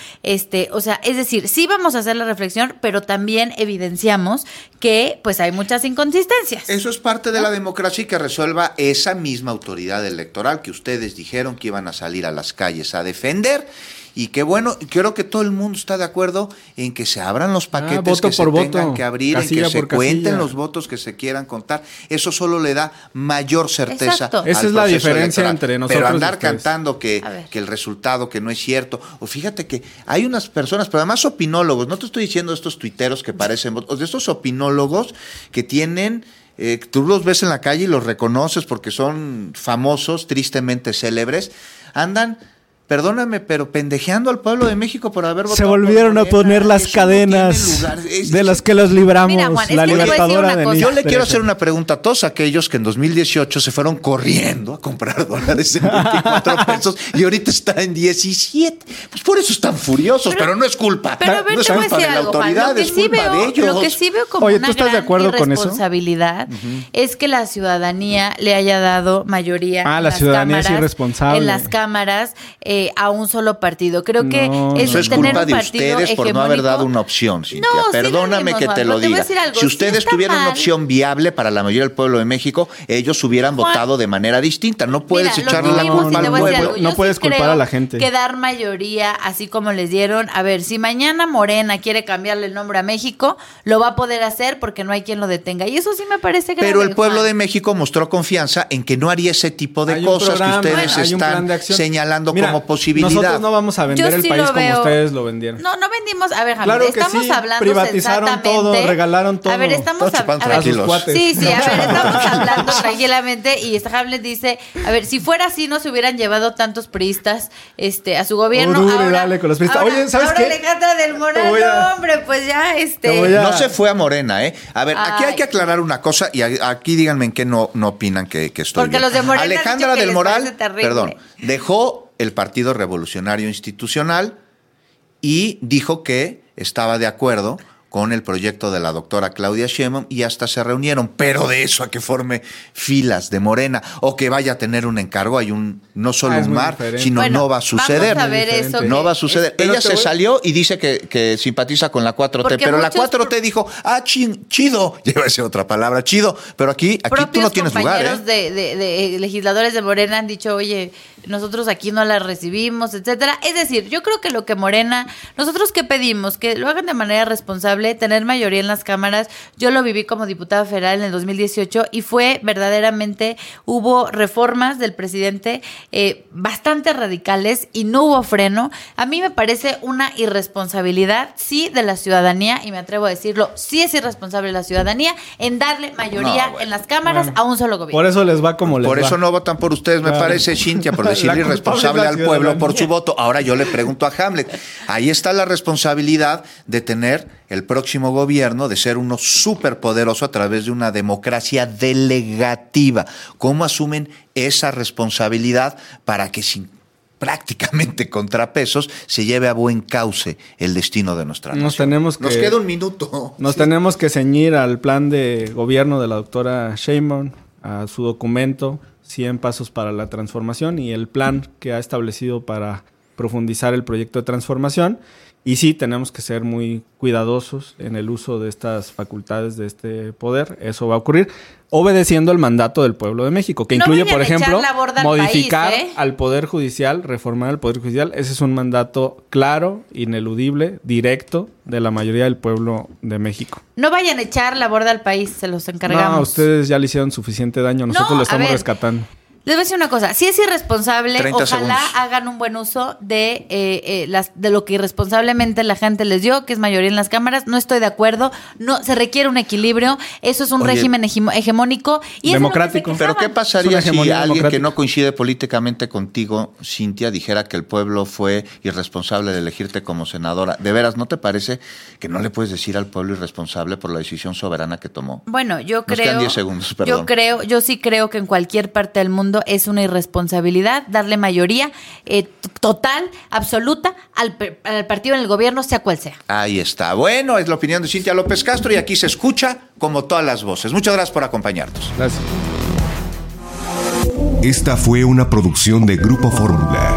o sea, es decir, sí vamos a hacer la reflexión, pero también evidenciamos que pues hay muchas inconsistencias. Eso es parte de la democracia y que resuelva esa misma autoridad electoral que ustedes dijeron que iban a salir a las calles a defender. Y que bueno, creo que todo el mundo está de acuerdo en que se abran los paquetes que se tengan que abrir, en que se cuenten los votos que se quieran contar. Eso solo le da mayor certeza. Exacto. Esa es la diferencia electoral. entre nosotros. Pero andar cantando que el resultado que no es cierto. O fíjate que hay unas personas, pero además opinólogos, no te estoy diciendo estos tuiteros que parecen, o de estos opinólogos que tienen... tú los ves en la calle y los reconoces porque son famosos, tristemente célebres, andan... Perdóname, pero pendejeando al pueblo de México por haber votado. Se volvieron a poner las cadenas de las que los libramos. Mira, Juan, la Libertadora de México. Yo le quiero hacer una pregunta a todos aquellos que en 2018 se fueron corriendo a comprar dólares en 24 pesos y ahorita está en 17. Pues por eso están furiosos, pero no es culpa. Pero a ver, no es culpa de la autoridad, es culpa de ellos. Lo que sí veo como una gran irresponsabilidad es que la ciudadanía le haya dado mayoría en la ciudadanía cámaras, es irresponsable. En las cámaras a un solo partido. Creo que eso es tener culpa un de partido ustedes por no haber dado una opción, Cintia. No, perdóname que te lo diga. Si ustedes tuvieran una opción viable para la mayoría del pueblo de México, ellos hubieran votado de manera distinta. No puedes echarle la culpa al pueblo. No puedes culpar a la gente. Que dar mayoría, así como les dieron. A ver, si mañana Morena quiere cambiarle el nombre a México, lo va a poder hacer porque no hay quien lo detenga. Y eso sí me parece grave. Pero el pueblo de México mostró confianza en que no haría ese tipo de cosas que ustedes están señalando como posibilidad. Nosotros no vamos a vender el país como ustedes lo vendieron. No vendimos. A ver, Javier, claro estamos hablando privatizaron todo, regalaron todo. A ver, estamos tranquilos. Sí, a ver, estamos hablando tranquilamente y Hamlet dice, a ver, si fuera así no se hubieran llevado tantos priistas a su gobierno. Dale con los priistas. Oye, ¿sabes qué? Alejandra del Moral, hombre, pues ya No se fue a Morena, ¿eh? A ver, aquí hay que aclarar una cosa y aquí díganme en qué no opinan que estoy porque bien. Los de Morena Alejandra del Moral, dejó el Partido Revolucionario Institucional y dijo que estaba de acuerdo con el proyecto de la doctora Claudia Sheinbaum y hasta se reunieron, pero de eso a que forme filas de Morena o que vaya a tener un encargo, hay no solo un mar, sino no va a suceder. Vamos a ver eso no va a suceder. Ella se salió y dice que simpatiza con la 4T, pero la 4T dijo, chido, lleva a decir otra palabra, chido, pero aquí tú no tienes lugar. Compañeros de legisladores de Morena han dicho, oye, nosotros aquí no la recibimos, etcétera. Es decir, yo creo que lo que Morena, nosotros que pedimos, que lo hagan de manera responsable, tener mayoría en las cámaras. Yo lo viví como diputada federal en el 2018 y fue verdaderamente, hubo reformas del presidente bastante radicales y no hubo freno. A mí me parece una irresponsabilidad, sí, de la ciudadanía, y me atrevo a decirlo, sí es irresponsable la ciudadanía en darle mayoría en las cámaras a un solo gobierno. Por eso les va como les va. Por eso no votan por ustedes, me parece, Cintia, por decirle irresponsable al pueblo por su voto. Ahora yo le pregunto a Hamlet, ahí está la responsabilidad de tener el próximo gobierno, de ser uno superpoderoso a través de una democracia delegativa. ¿Cómo asumen esa responsabilidad para que sin prácticamente contrapesos se lleve a buen cauce el destino de nuestra nación? Nos queda un minuto. Nos tenemos que ceñir al plan de gobierno de la doctora Sheinbaum, a su documento 100 pasos para la transformación y el plan que ha establecido para profundizar el proyecto de transformación. Y sí, tenemos que ser muy cuidadosos en el uso de estas facultades, de este poder. Eso va a ocurrir obedeciendo el mandato del pueblo de México, que incluye, por ejemplo, modificar al Poder Judicial, reformar al Poder Judicial. Ese es un mandato claro, ineludible, directo de la mayoría del pueblo de México. No vayan a echar la borda al país, se los encargamos. No, ustedes ya le hicieron suficiente daño, nosotros lo estamos rescatando. Les voy a decir una cosa, si es irresponsable, ojalá hagan un buen uso de lo que irresponsablemente la gente les dio, que es mayoría en las cámaras. No estoy de acuerdo, no se requiere un equilibrio, eso es un régimen hegemónico y democrático. Pero ¿qué pasaría si alguien que no coincide políticamente contigo, Cintia, dijera que el pueblo fue irresponsable de elegirte como senadora? ¿De veras no te parece que no le puedes decir al pueblo irresponsable por la decisión soberana que tomó? Bueno, yo Nos quedan 10 segundos, perdón. Yo sí creo que en cualquier parte del mundo eso es una irresponsabilidad, darle mayoría total, absoluta al partido en el gobierno, sea cual sea. Ahí está. Bueno, es la opinión de Cintia López Castro y aquí se escucha como todas las voces. Muchas gracias por acompañarnos. Gracias. Esta fue una producción de Grupo Fórmula.